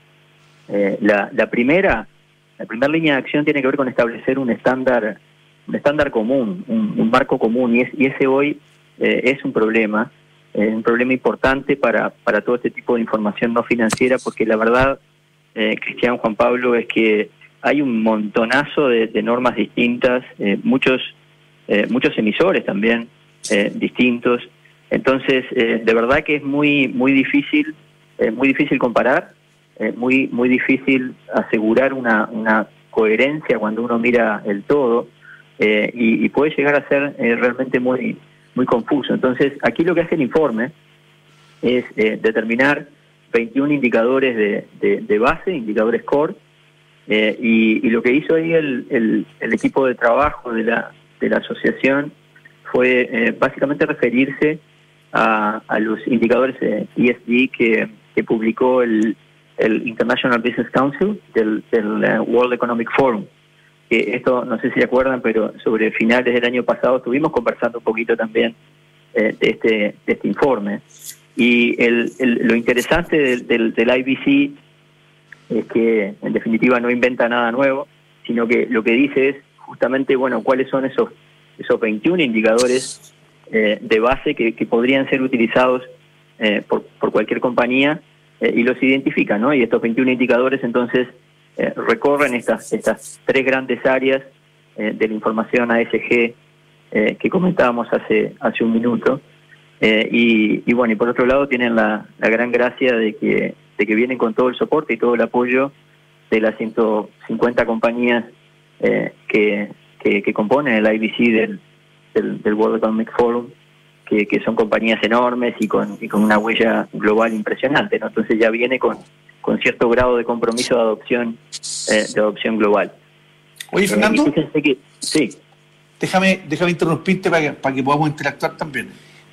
Eh, la, la primera, la primera línea de acción tiene que ver con establecer un estándar, un estándar común, un, un marco común, y, es, y ese hoy eh, es un problema. Es un problema importante para, para todo este tipo de información no financiera, porque la verdad eh, Cristian, Juan Pablo, es que hay un montonazo de, de normas distintas, eh, muchos, eh, muchos emisores también eh, distintos. Entonces, eh, de verdad que es muy, muy difícil, eh, muy difícil comparar, eh, muy, muy difícil asegurar una, una coherencia cuando uno mira el todo, eh, y, y puede llegar a ser eh, realmente muy, muy confuso. Entonces, aquí lo que hace el informe es eh, determinar veintiún indicadores de, de, de base, indicadores core, eh, y, y lo que hizo ahí el, el, el equipo de trabajo de la, de la asociación fue eh, básicamente referirse a, a los indicadores eh, E S G que, que publicó el, el International Business Council del, del uh, World Economic Forum. Que esto, no sé si se acuerdan, pero sobre finales del año pasado estuvimos conversando un poquito también eh, de, este, de este informe. Y el, el, lo interesante del, del, del I B C es que en definitiva no inventa nada nuevo, sino que lo que dice es justamente, bueno, cuáles son esos, esos veintiún indicadores eh, de base que, que podrían ser utilizados eh, por, por cualquier compañía, eh, y los identifica, ¿no? Y estos veintiún indicadores entonces eh, recorren estas, estas tres grandes áreas eh, de la información A S G eh, que comentábamos hace, hace un minuto. Eh, y, y bueno, y por otro lado tienen la, la gran gracia de que, de que vienen con todo el soporte y todo el apoyo de las ciento cincuenta compañías eh, que, que, que componen el I B C del, del, del World Economic Forum, que, que son compañías enormes y con, y con una huella global impresionante, ¿no? Entonces ya viene con, con cierto grado de compromiso de adopción, eh, de adopción global. Oye, Fernando, eh, fíjense que, sí. déjame, déjame interrumpirte para que, para que podamos interactuar también.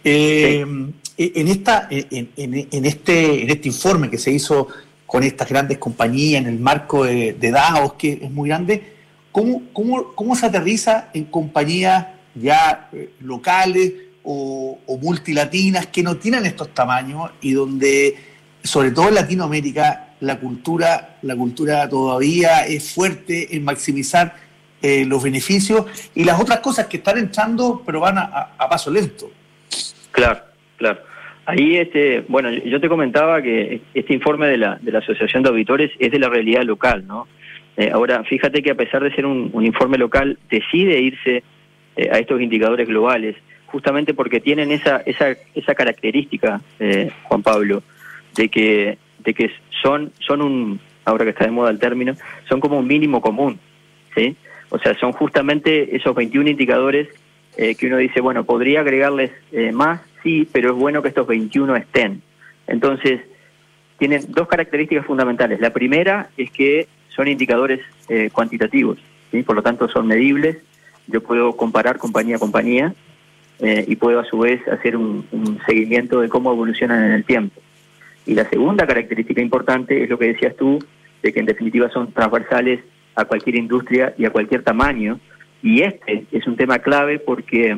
Eh, sí. En esta, en, en, en este, en este informe que se hizo con estas grandes compañías en el marco de, de Davos, que es muy grande, ¿cómo, cómo, cómo se aterriza en compañías ya eh, locales o, o multilatinas que no tienen estos tamaños y donde, sobre todo en Latinoamérica, la cultura, la cultura todavía es fuerte en maximizar eh, los beneficios y las otras cosas que están entrando pero van a, a, a paso lento? Claro, claro. Ahí, este, bueno, yo te comentaba que este informe de la, de la Asociación de Auditores es de la realidad local, ¿no? Eh, ahora, fíjate que a pesar de ser un, un informe local, decide irse eh, a estos indicadores globales, justamente porque tienen esa esa esa característica, eh, Juan Pablo, de que de que son son un, ahora que está de moda el término, son como un mínimo común, ¿sí? O sea, son justamente esos veintiún indicadores eh, que uno dice, bueno, podría agregarles eh, más, sí, pero es bueno que estos veintiuno estén. Entonces, tienen dos características fundamentales. La primera es que son indicadores eh, cuantitativos, ¿sí? Por lo tanto son medibles. Yo puedo comparar compañía a compañía eh, y puedo a su vez hacer un, un seguimiento de cómo evolucionan en el tiempo. Y la segunda característica importante es lo que decías tú, de que en definitiva son transversales a cualquier industria y a cualquier tamaño. Y este es un tema clave porque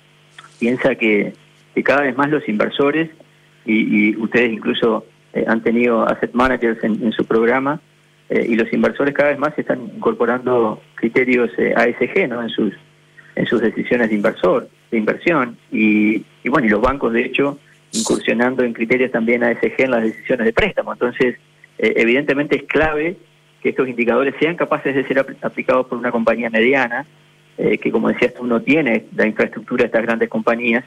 piensa que, que cada vez más los inversores, y, y ustedes incluso eh, han tenido asset managers en, en su programa, eh, y los inversores cada vez más están incorporando criterios eh, A S G, ¿no? en sus en sus decisiones de inversor, de inversión, y, y bueno, y los bancos de hecho incursionando en criterios también A S G en las decisiones de préstamo. Entonces, eh, evidentemente es clave que estos indicadores sean capaces de ser apl- aplicados por una compañía mediana, eh, que como decías tú no tiene la infraestructura de estas grandes compañías,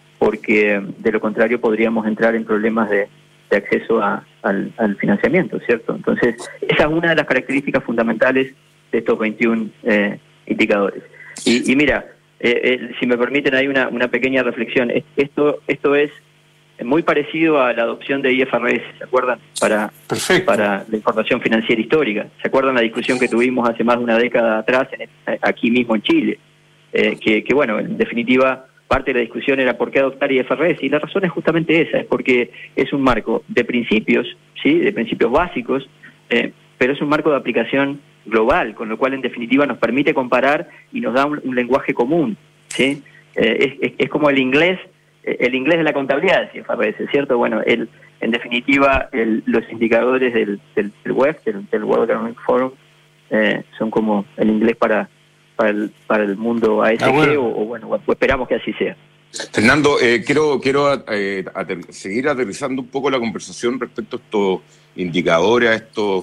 porque de lo contrario podríamos entrar en problemas de, de acceso a, al, al financiamiento, ¿cierto? Entonces, esa es una de las características fundamentales de estos veintiún eh, indicadores. Y, y mira, eh, eh, si me permiten, hay una, una pequeña reflexión. Esto, esto es muy parecido a la adopción de I F R S, ¿se acuerdan? Para, para la información financiera histórica. ¿Se acuerdan la discusión que tuvimos hace más de una década atrás en, aquí mismo en Chile? Eh, que, que, bueno, en definitiva, parte de la discusión era por qué adoptar I F R S, y la razón es justamente esa, es porque es un marco de principios, ¿sí? De principios básicos, eh, pero es un marco de aplicación global, con lo cual en definitiva nos permite comparar y nos da un, un lenguaje común, ¿sí? Eh, es, es, es como el inglés, el inglés de la contabilidad, si parece, ¿cierto? Bueno, el, en definitiva, el, los indicadores del, del, del web, del, del World Economic Forum, eh, son como el inglés para, para, el, para el mundo A S G, ah, bueno. o, o bueno, o esperamos que así sea. Fernando, eh, quiero quiero eh, ater- seguir aterrizando un poco la conversación respecto a estos indicadores, a estos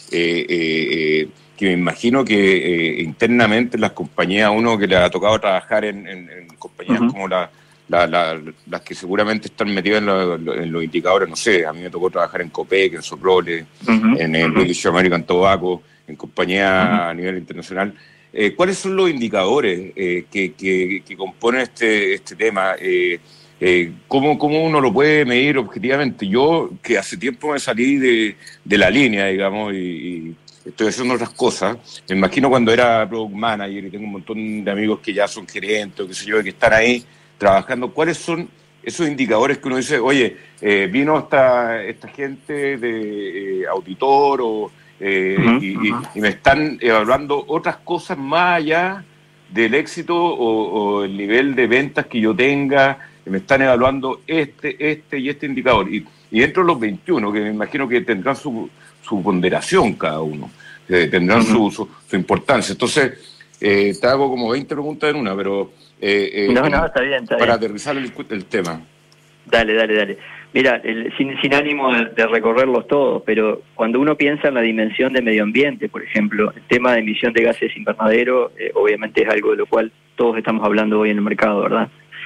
eh, eh, que me imagino que eh, internamente las compañías, uno que le ha tocado trabajar en, en, en compañías uh-huh. como la, la, la, las que seguramente están metidas en, lo, en los indicadores, no sé, a mí me tocó trabajar en Copec, en Soprole, uh-huh. en, en British American Tobacco, en compañías uh-huh. a nivel internacional. Eh, ¿Cuáles son los indicadores eh, que, que, que componen este, este tema? Eh, eh, ¿cómo, ¿Cómo uno lo puede medir objetivamente? Yo, que hace tiempo me salí de, de la línea, digamos, y, y estoy haciendo otras cosas. Me imagino cuando era product manager y tengo un montón de amigos que ya son gerentes o qué sé yo, que están ahí trabajando. ¿Cuáles son esos indicadores que uno dice, oye, eh, vino esta, esta gente de eh, auditor o... Eh, uh-huh, y, uh-huh. y, y me están evaluando otras cosas más allá del éxito o, o el nivel de ventas que yo tenga, me están evaluando este, este y este indicador. Y, y dentro de los veintiuno, que me imagino que tendrán su, su ponderación cada uno, eh, tendrán uh-huh. su, su, su importancia. Entonces, eh, te hago como veinte preguntas en una, pero... Eh, eh, no, no, está bien, está para bien. aterrizar el, el tema. Dale, dale, dale. Mira, el, sin, sin ánimo de, de recorrerlos todos, pero cuando uno piensa en la dimensión de medio ambiente, por ejemplo, el tema de emisión de gases invernadero, eh, obviamente es algo de lo cual todos estamos hablando hoy en el mercado, ¿verdad?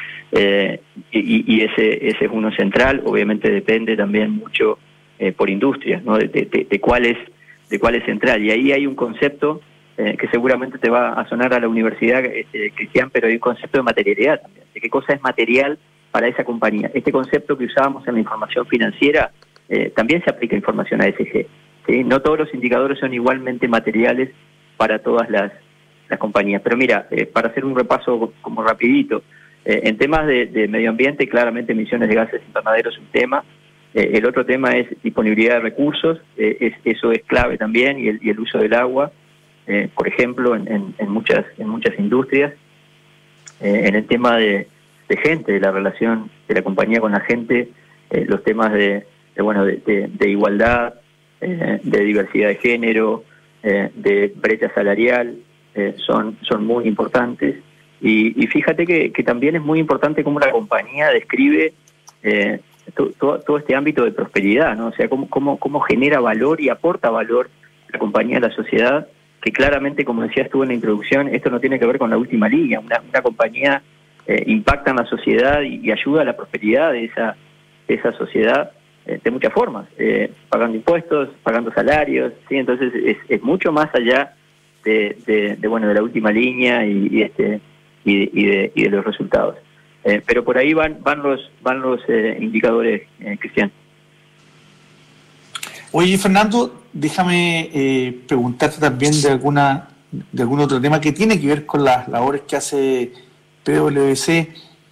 Eh, y, y ese ese es uno central, obviamente depende también mucho eh, por industria, ¿no? De, de, de cuál es de cuál es central. Y ahí hay un concepto eh, que seguramente te va a sonar a la universidad, este, Cristian, pero hay un concepto de materialidad también, de qué cosa es material para esa compañía. Este concepto que usábamos en la información financiera eh, también se aplica a información A S G. ¿Sí? No todos los indicadores son igualmente materiales para todas las, las compañías. Pero mira, eh, para hacer un repaso como rapidito, eh, en temas de, de medio ambiente, claramente emisiones de gases invernaderos es un tema. Eh, el otro tema es disponibilidad de recursos, eh, es, eso es clave también, y el, y el uso del agua, eh, por ejemplo, en, en, en, muchas, en muchas industrias. Eh, en el tema de de gente, de la relación de la compañía con la gente, eh, los temas de, de bueno de, de, de igualdad, eh, de diversidad de género, eh, de brecha salarial, eh, son, son muy importantes. Y, y fíjate que, que también es muy importante cómo la compañía describe eh, to, to, todo este ámbito de prosperidad, ¿no? O sea, cómo, cómo, cómo genera valor y aporta valor la compañía a la sociedad, que claramente, como decías tú en la introducción, esto no tiene que ver con la última línea. Una, una compañía Eh, impacta en la sociedad y, y ayuda a la prosperidad de esa, de esa sociedad eh, de muchas formas, eh, pagando impuestos, pagando salarios, ¿sí? Entonces es, es mucho más allá de, de, de bueno de la última línea y, y este y de, y de, y de los resultados. Eh, pero por ahí van van los van los eh, indicadores, eh, Cristian. Oye, Fernando, déjame eh, preguntarte también de alguna de algún otro tema que tiene que ver con las labores que hace P W C.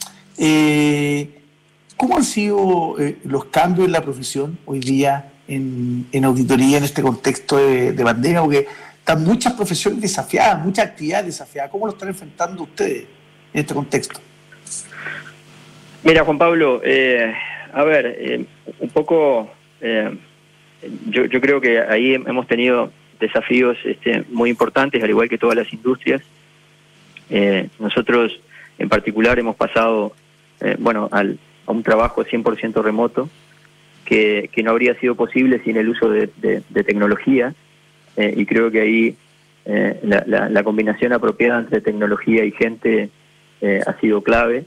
Eh, ¿Cómo han sido eh, los cambios en la profesión hoy día en, en auditoría en este contexto de, de pandemia? Porque están muchas profesiones desafiadas, muchas actividades desafiadas. ¿Cómo lo están enfrentando ustedes en este contexto? Mira, Juan Pablo, eh, a ver, eh, un poco, eh, yo, yo creo que ahí hemos tenido desafíos este, muy importantes, al igual que todas las industrias. Eh, nosotros en particular hemos pasado eh, bueno al, a un trabajo cien por ciento remoto que, que no habría sido posible sin el uso de, de, de tecnología, eh, y creo que ahí eh, la, la, la combinación apropiada entre tecnología y gente eh, ha sido clave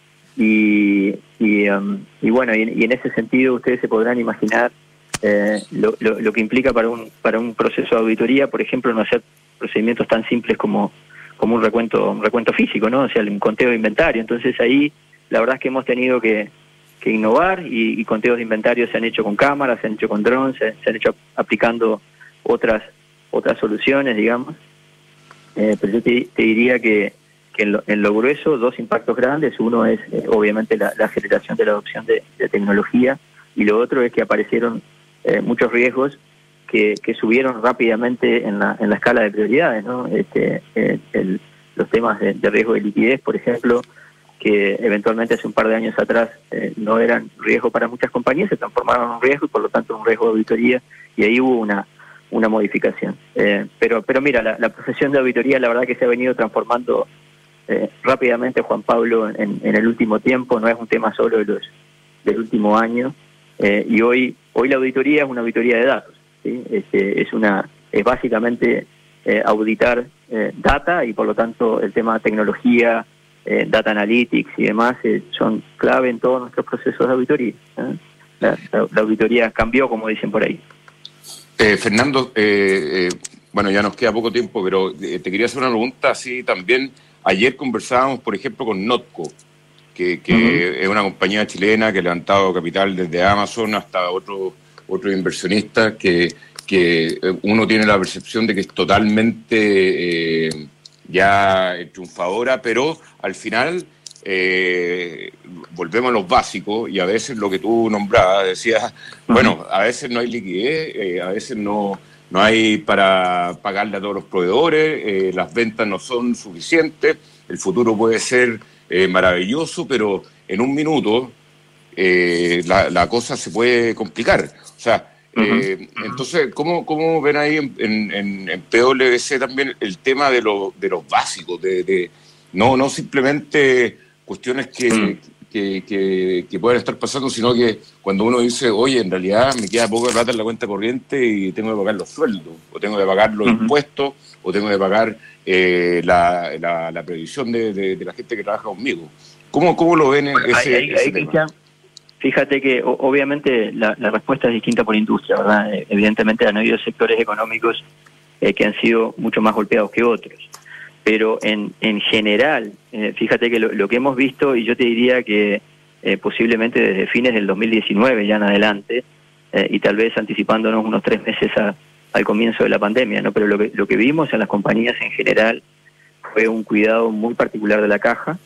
y, y, um, y bueno y, y en ese sentido ustedes se podrán imaginar eh, lo, lo, lo que implica para un, para un proceso de auditoría, por ejemplo, no hacer procedimientos tan simples como como un recuento un recuento físico, ¿no? O sea, un conteo de inventario. Entonces ahí la verdad es que hemos tenido que, que innovar y, y conteos de inventario se han hecho con cámaras, se han hecho con drones, se, se han hecho aplicando otras otras soluciones, digamos. Eh, pero yo te, te diría que, que en, lo, en lo grueso dos impactos grandes. Uno es eh, obviamente la, la aceleración de la adopción de, de tecnología, y lo otro es que aparecieron eh, muchos riesgos Que, que subieron rápidamente en la, en la escala de prioridades, ¿no? Este, el, el, los temas de, de riesgo de liquidez, por ejemplo, que eventualmente hace un par de años atrás eh, no eran riesgo para muchas compañías, se transformaron en un riesgo y por lo tanto en un riesgo de auditoría, y ahí hubo una una modificación. Eh, pero pero mira, la, la profesión de auditoría la verdad que se ha venido transformando eh, rápidamente, Juan Pablo, en, en el último tiempo. No es un tema solo de los del último año, eh, y hoy hoy la auditoría es una auditoría de datos. ¿sí? Este, es una es básicamente eh, auditar eh, data y por lo tanto el tema de tecnología, eh, data analytics y demás eh, son clave en todos nuestros procesos de auditoría. ¿eh? La, la, la auditoría cambió, como dicen por ahí. Eh, Fernando, eh, eh, bueno, ya nos queda poco tiempo, pero eh, te quería hacer una pregunta así también. Ayer conversábamos, por ejemplo, con Notco, que, que uh-huh. es una compañía chilena que ha levantado capital desde Amazon hasta otros otro inversionistas, que, que uno tiene la percepción de que es totalmente eh, ya triunfadora, pero al final eh, volvemos a los básicos y a veces lo que tú nombrabas, decías, uh-huh. bueno, a veces no hay liquidez, eh, a veces no, no hay para pagarle a todos los proveedores, eh, las ventas no son suficientes, el futuro puede ser eh, maravilloso, pero en un minuto eh, la, la cosa se puede complicar. O sea, eh, uh-huh. entonces, ¿cómo, ¿cómo ven ahí en, en, en P W C también el tema de, lo, de los básicos? De, de no, no simplemente cuestiones que, uh-huh. que, que, que puedan estar pasando, sino que cuando uno dice, oye, en realidad me queda poco de plata en la cuenta corriente y tengo que pagar los sueldos, o tengo que pagar los uh-huh. impuestos, o tengo que pagar eh, la, la, la previsión de, de, de la gente que trabaja conmigo. ¿Cómo, cómo lo ven bueno, ese, ahí, ese ahí, tema? Ya, fíjate que o, obviamente la, la respuesta es distinta por industria, ¿verdad? Eh, evidentemente han habido sectores económicos eh, que han sido mucho más golpeados que otros. Pero en, en general, eh, fíjate que lo, lo que hemos visto, y yo te diría que eh, posiblemente desde fines del dos mil diecinueve ya en adelante, eh, y tal vez anticipándonos unos tres meses a, al comienzo de la pandemia, ¿no? Pero lo que, lo que vimos en las compañías en general fue un cuidado muy particular de la caja,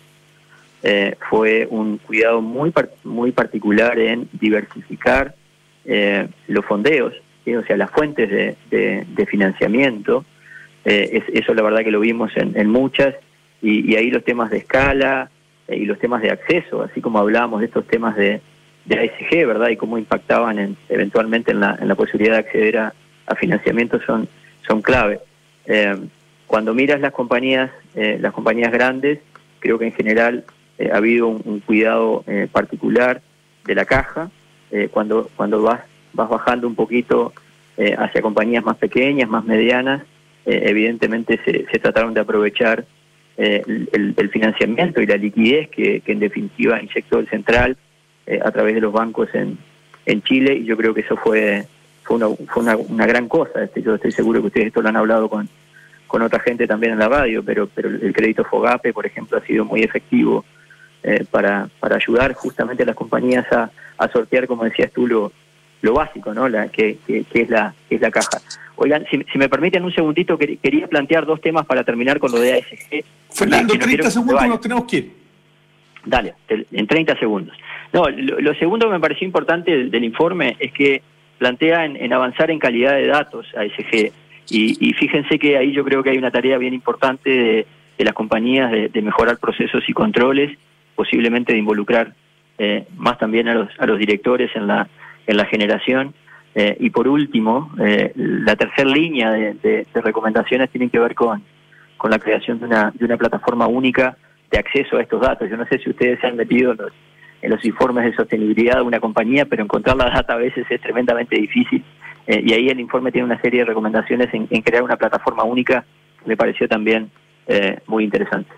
eh, fue un cuidado muy par- muy particular en diversificar eh, los fondeos, ¿sí? O sea, las fuentes de, de, de financiamiento. Eh, es, eso la verdad que lo vimos en, en muchas, y, y ahí los temas de escala eh, y los temas de acceso, así como hablábamos de estos temas de, de A S G, ¿verdad? Y cómo impactaban en, eventualmente en la, en la posibilidad de acceder a, a financiamiento son, son clave. Eh, cuando miras las compañías, eh, las compañías grandes, creo que en general eh, ha habido un, un cuidado eh, particular de la caja. Eh, cuando, cuando vas, vas bajando un poquito eh, hacia compañías más pequeñas, más medianas, Eh, evidentemente se, se trataron de aprovechar eh, el, el financiamiento y la liquidez que, que en definitiva inyectó el Central eh, a través de los bancos en, en Chile, y yo creo que eso fue fue una, fue una, una gran cosa. Este, yo estoy seguro que ustedes esto lo han hablado con, con otra gente también en la radio, pero, pero el crédito FOGAPE, por ejemplo, ha sido muy efectivo eh, para, para ayudar justamente a las compañías a, a sortear, como decías tú, lo, lo básico, ¿no? La, que, que, que, es la, que es la caja. Oigan, si, si me permiten un segundito, quería plantear dos temas para terminar con lo de A S G. Fernando, treinta segundos nos tenemos que ir. Dale, en treinta segundos. No, lo, lo segundo que me pareció importante del, del informe es que plantea en, en avanzar en calidad de datos A S G. Y, y fíjense que ahí yo creo que hay una tarea bien importante de, de las compañías de, de mejorar procesos y controles, posiblemente de involucrar eh, más también a los, a los directores en la, en la generación. Eh, y por último, eh, la tercera línea de, de, de recomendaciones tienen que ver con, con la creación de una, de una plataforma única de acceso a estos datos. Yo no sé si ustedes se han metido en los, en los informes de sostenibilidad de una compañía, pero encontrar la data a veces es tremendamente difícil. Eh, y ahí el informe tiene una serie de recomendaciones en, en crear una plataforma única, que me pareció también eh, muy interesante.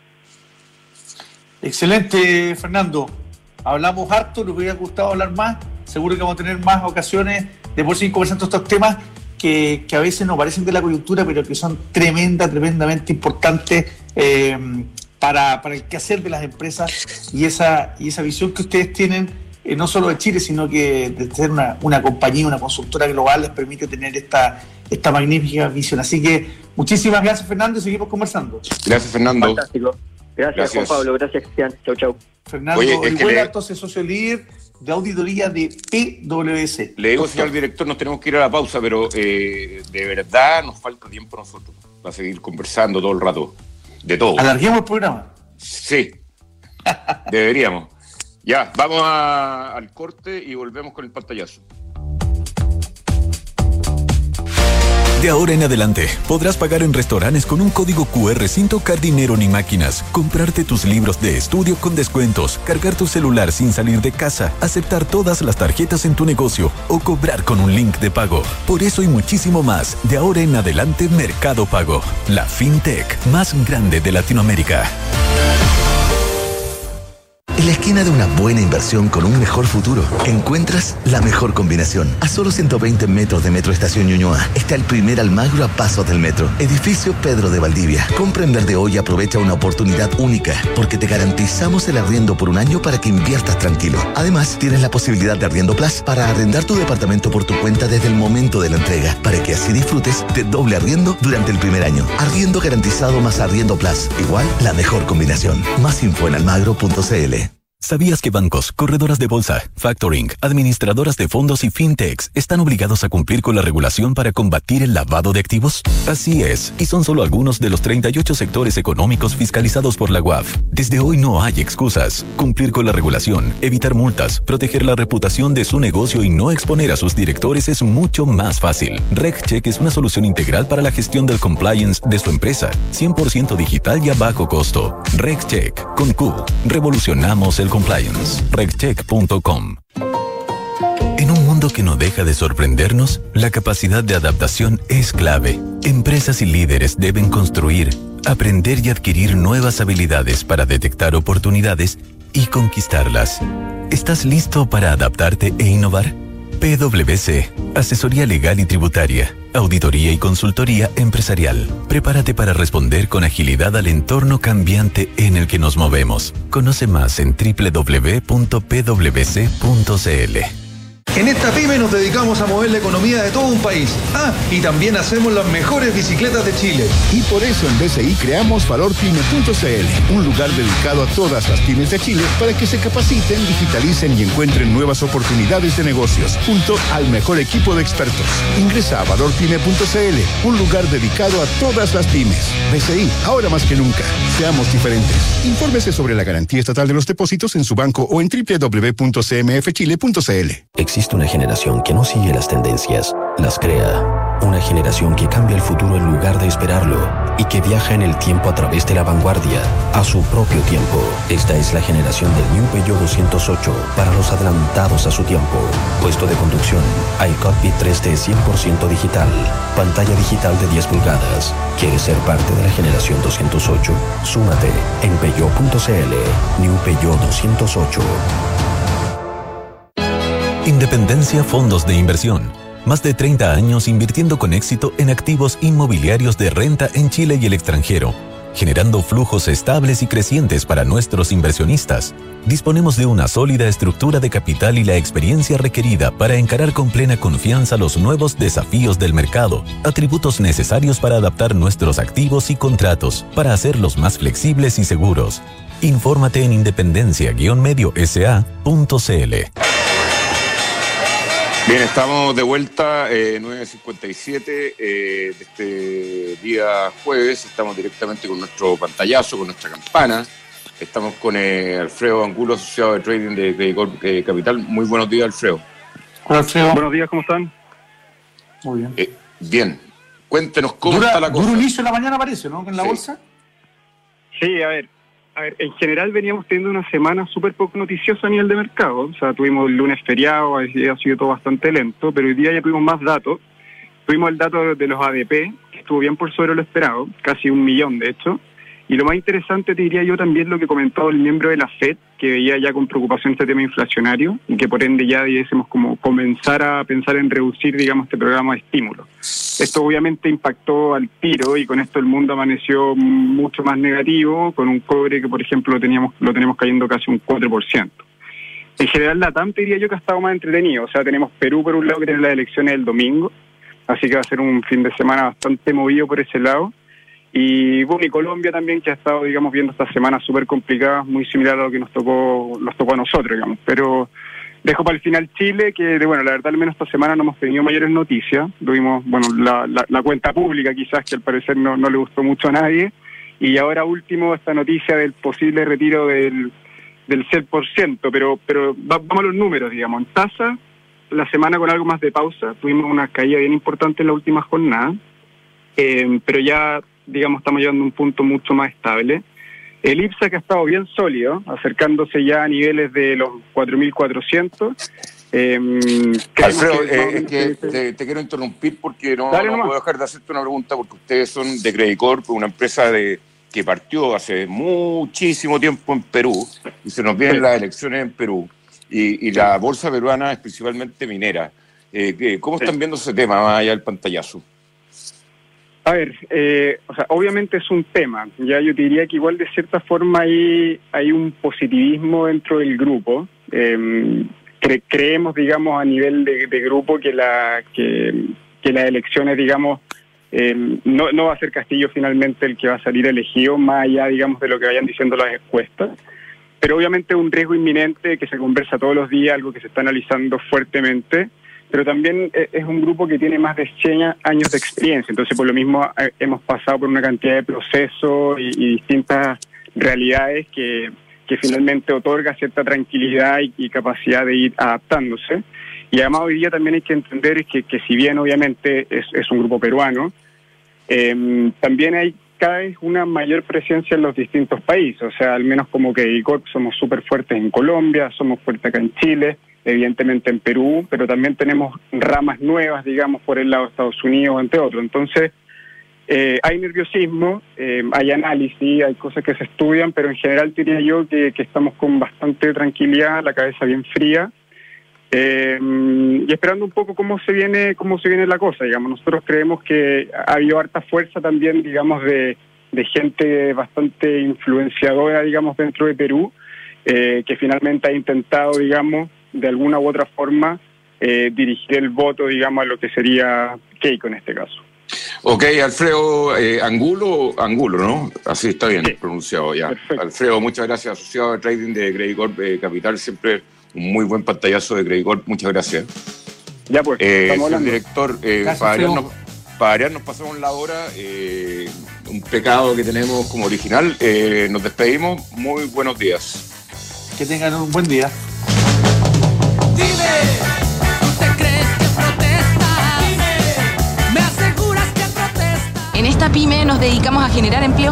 Excelente, Fernando. Hablamos harto, nos hubiera gustado hablar más. Seguro que vamos a tener más ocasiones de por seguir conversando estos temas que, que a veces no parecen de la coyuntura, pero que son tremenda, tremendamente importantes eh, para, para el quehacer de las empresas y esa, y esa visión que ustedes tienen, eh, no solo de Chile, sino que de ser una, una compañía, una consultora global, les permite tener esta, esta magnífica visión. Así que muchísimas gracias, Fernando, y seguimos conversando. Gracias, Fernando. Fantástico. Gracias, gracias. Juan Pablo. Gracias, Cristian. Chau, chau. Fernando Orihuela, entonces socio líder de auditoría de P W C. Le digo, señor director, nos tenemos que ir a la pausa, pero eh, de verdad nos falta tiempo a nosotros para seguir conversando todo el rato, de todo. ¿Alarguemos el programa? Sí, deberíamos. Ya, vamos a, al corte y volvemos con el pantallazo. De ahora en adelante, podrás pagar en restaurantes con un código cu erre sin tocar dinero ni máquinas, comprarte tus libros de estudio con descuentos, cargar tu celular sin salir de casa, aceptar todas las tarjetas en tu negocio o cobrar con un link de pago. Por eso y muchísimo más, de ahora en adelante Mercado Pago, la fintech más grande de Latinoamérica. En la esquina de una buena inversión con un mejor futuro, encuentras la mejor combinación. A solo ciento veinte metros de Metro Estación Ñuñoa está el primer Almagro a pasos del metro. Edificio Pedro de Valdivia. Compra en verde hoy y aprovecha una oportunidad única, porque te garantizamos el arriendo por un año para que inviertas tranquilo. Además, tienes la posibilidad de Arriendo Plus para arrendar tu departamento por tu cuenta desde el momento de la entrega, para que así disfrutes de doble arriendo durante el primer año. Arriendo garantizado más Arriendo Plus. Igual, la mejor combinación. Más info en almagro punto cl. ¿Sabías que bancos, corredoras de bolsa, factoring, administradoras de fondos y fintechs están obligados a cumplir con la regulación para combatir el lavado de activos? Así es, y son solo algunos de los treinta y ocho sectores económicos fiscalizados por la U A F. Desde hoy no hay excusas. Cumplir con la regulación, evitar multas, proteger la reputación de su negocio y no exponer a sus directores es mucho más fácil. RegCheck es una solución integral para la gestión del compliance de su empresa, cien por ciento digital y a bajo costo. RegCheck, con Q, revolucionamos el compliance. regcheck punto com. En un mundo que no deja de sorprendernos, la capacidad de adaptación es clave. Empresas y líderes deben construir, aprender y adquirir nuevas habilidades para detectar oportunidades y conquistarlas. ¿Estás listo para adaptarte e innovar? P W C, asesoría legal y tributaria, auditoría y consultoría empresarial. Prepárate para responder con agilidad al entorno cambiante en el que nos movemos. Conoce más en doble u doble u doble u punto p w c punto c l. En esta pyme nos dedicamos a mover la economía de todo un país. Ah, y también hacemos las mejores bicicletas de Chile. Y por eso en B C I creamos valor pyme punto c l, un lugar dedicado a todas las pymes de Chile para que se capaciten, digitalicen y encuentren nuevas oportunidades de negocios, junto al mejor equipo de expertos. Ingresa a valor pyme punto c l, un lugar dedicado a todas las pymes. B C I, ahora más que nunca. Seamos diferentes. Infórmese sobre la garantía estatal de los depósitos en su banco o en doble u doble u doble u punto c m f chile punto c l. Existe una generación que no sigue las tendencias, las crea. Una generación que cambia el futuro en lugar de esperarlo y que viaja en el tiempo a través de la vanguardia, a su propio tiempo. Esta es la generación del New Peugeot doscientos ocho para los adelantados a su tiempo. Puesto de conducción, iCockpit tres D cien por ciento digital, pantalla digital de diez pulgadas. ¿Quieres ser parte de la generación doscientos ocho? Súmate en peugeot punto c l. New Peugeot doscientos ocho. Independencia Fondos de Inversión. Más de treinta años invirtiendo con éxito en activos inmobiliarios de renta en Chile y el extranjero, generando flujos estables y crecientes para nuestros inversionistas. Disponemos de una sólida estructura de capital y la experiencia requerida para encarar con plena confianza los nuevos desafíos del mercado, atributos necesarios para adaptar nuestros activos y contratos, para hacerlos más flexibles y seguros. Infórmate en independencia guion medio s a punto c l. Bien, estamos de vuelta, eh, nueve cincuenta y siete eh, de este día jueves. Estamos directamente con nuestro pantallazo, con nuestra campana. Estamos con eh, Alfredo Angulo, asociado de trading de Credicorp eh, Capital. Muy buenos días, Alfredo. Hola, Alfredo. Buenos días, ¿cómo están? Muy bien. Eh, bien, cuéntenos cómo Dura, está la cosa. Duro inicio en la mañana parece, ¿no? En la sí. bolsa. Sí, a ver. A ver, en general veníamos teniendo una semana súper poco noticiosa a nivel de mercado. O sea, tuvimos el lunes feriado, ha sido todo bastante lento, pero hoy día ya tuvimos más datos. Tuvimos el dato de los A D P, que estuvo bien por sobre lo esperado, casi un millón de hecho. Y lo más interesante, te diría yo, también lo que comentó el miembro de la Fed, que veía ya con preocupación este tema inflacionario y que por ende ya debiésemos como comenzar a pensar en reducir, digamos, este programa de estímulo. Esto obviamente impactó al tiro y con esto el mundo amaneció mucho más negativo, con un cobre que, por ejemplo, lo teníamos lo tenemos cayendo casi un cuatro por ciento. En general, la T A M te diría yo que ha estado más entretenido. O sea, tenemos Perú por un lado, que tiene las elecciones el domingo, así que va a ser un fin de semana bastante movido por ese lado. Y bueno, y Colombia también, que ha estado, digamos, viendo estas semanas súper complicadas, muy similar a lo que nos tocó nos tocó a nosotros, digamos. Pero dejo para el final Chile, que, bueno, la verdad, al menos esta semana no hemos tenido mayores noticias. Tuvimos, bueno, la, la, la cuenta pública quizás, que al parecer no, no le gustó mucho a nadie. Y ahora último, esta noticia del posible retiro del, del cien por ciento. Pero, pero vamos a los números, digamos. En tasa, la semana con algo más de pausa, tuvimos una caída bien importante en la última jornada. eh, pero ya, digamos, estamos llegando a un punto mucho más estable. El IPSA, que ha estado bien sólido, acercándose ya a niveles de los cuatro mil cuatrocientos. Eh, Alfredo, que, eh, es que te, te quiero interrumpir porque no, no puedo dejar de hacerte una pregunta, porque ustedes son de Credit Corp, una empresa de que partió hace muchísimo tiempo en Perú, y se nos vienen sí. las elecciones en Perú, y, y la bolsa peruana es principalmente minera. Eh, ¿Cómo están sí. viendo ese tema más allá del pantallazo? A ver, eh, o sea, obviamente es un tema. Ya yo te diría que igual de cierta forma hay, hay un positivismo dentro del grupo. Eh, cre creemos, digamos, a nivel de, de grupo que, la, que, que las elecciones, digamos, eh, no, no va a ser Castillo finalmente el que va a salir elegido, más allá, digamos, de lo que vayan diciendo las encuestas. Pero obviamente es un riesgo inminente que se conversa todos los días, algo que se está analizando fuertemente. Pero también es un grupo que tiene más de cien años de experiencia, entonces por lo mismo hemos pasado por una cantidad de procesos y, y distintas realidades que, que finalmente otorga cierta tranquilidad y, y capacidad de ir adaptándose. Y además hoy día también hay que entender que, que si bien obviamente es, es un grupo peruano, eh, también hay cada vez una mayor presencia en los distintos países, o sea, al menos como que Credit Corp somos súper fuertes en Colombia, somos fuertes acá en Chile, evidentemente en Perú, pero también tenemos ramas nuevas, digamos, por el lado de Estados Unidos, entre otros. Entonces, eh, hay nerviosismo, eh, hay análisis, hay cosas que se estudian, pero en general diría yo que, que estamos con bastante tranquilidad, la cabeza bien fría, eh, y esperando un poco cómo se viene cómo se viene la cosa, digamos. Nosotros creemos que ha habido harta fuerza también, digamos, de, de gente bastante influenciadora, digamos, dentro de Perú, eh, que finalmente ha intentado, digamos, de alguna u otra forma, eh, dirigir el voto, digamos, a lo que sería Keiko en este caso. Ok, Alfredo eh, Angulo, Angulo, ¿no? Así está bien sí. pronunciado ya. Perfecto. Alfredo, muchas gracias, asociado de trading de Credit Corp eh, Capital, siempre un muy buen pantallazo de Credit Corp, muchas gracias. Ya pues, eh, estamos hablando. Director, eh, para variarnos, para variarnos pasamos la hora, eh, un pecado que tenemos como original, eh, nos despedimos, muy buenos días. Que tengan un buen día. Dime, ¿tú te crees que protesta? Dime, ¿me aseguras que protesta? En esta pyme nos dedicamos a generar empleo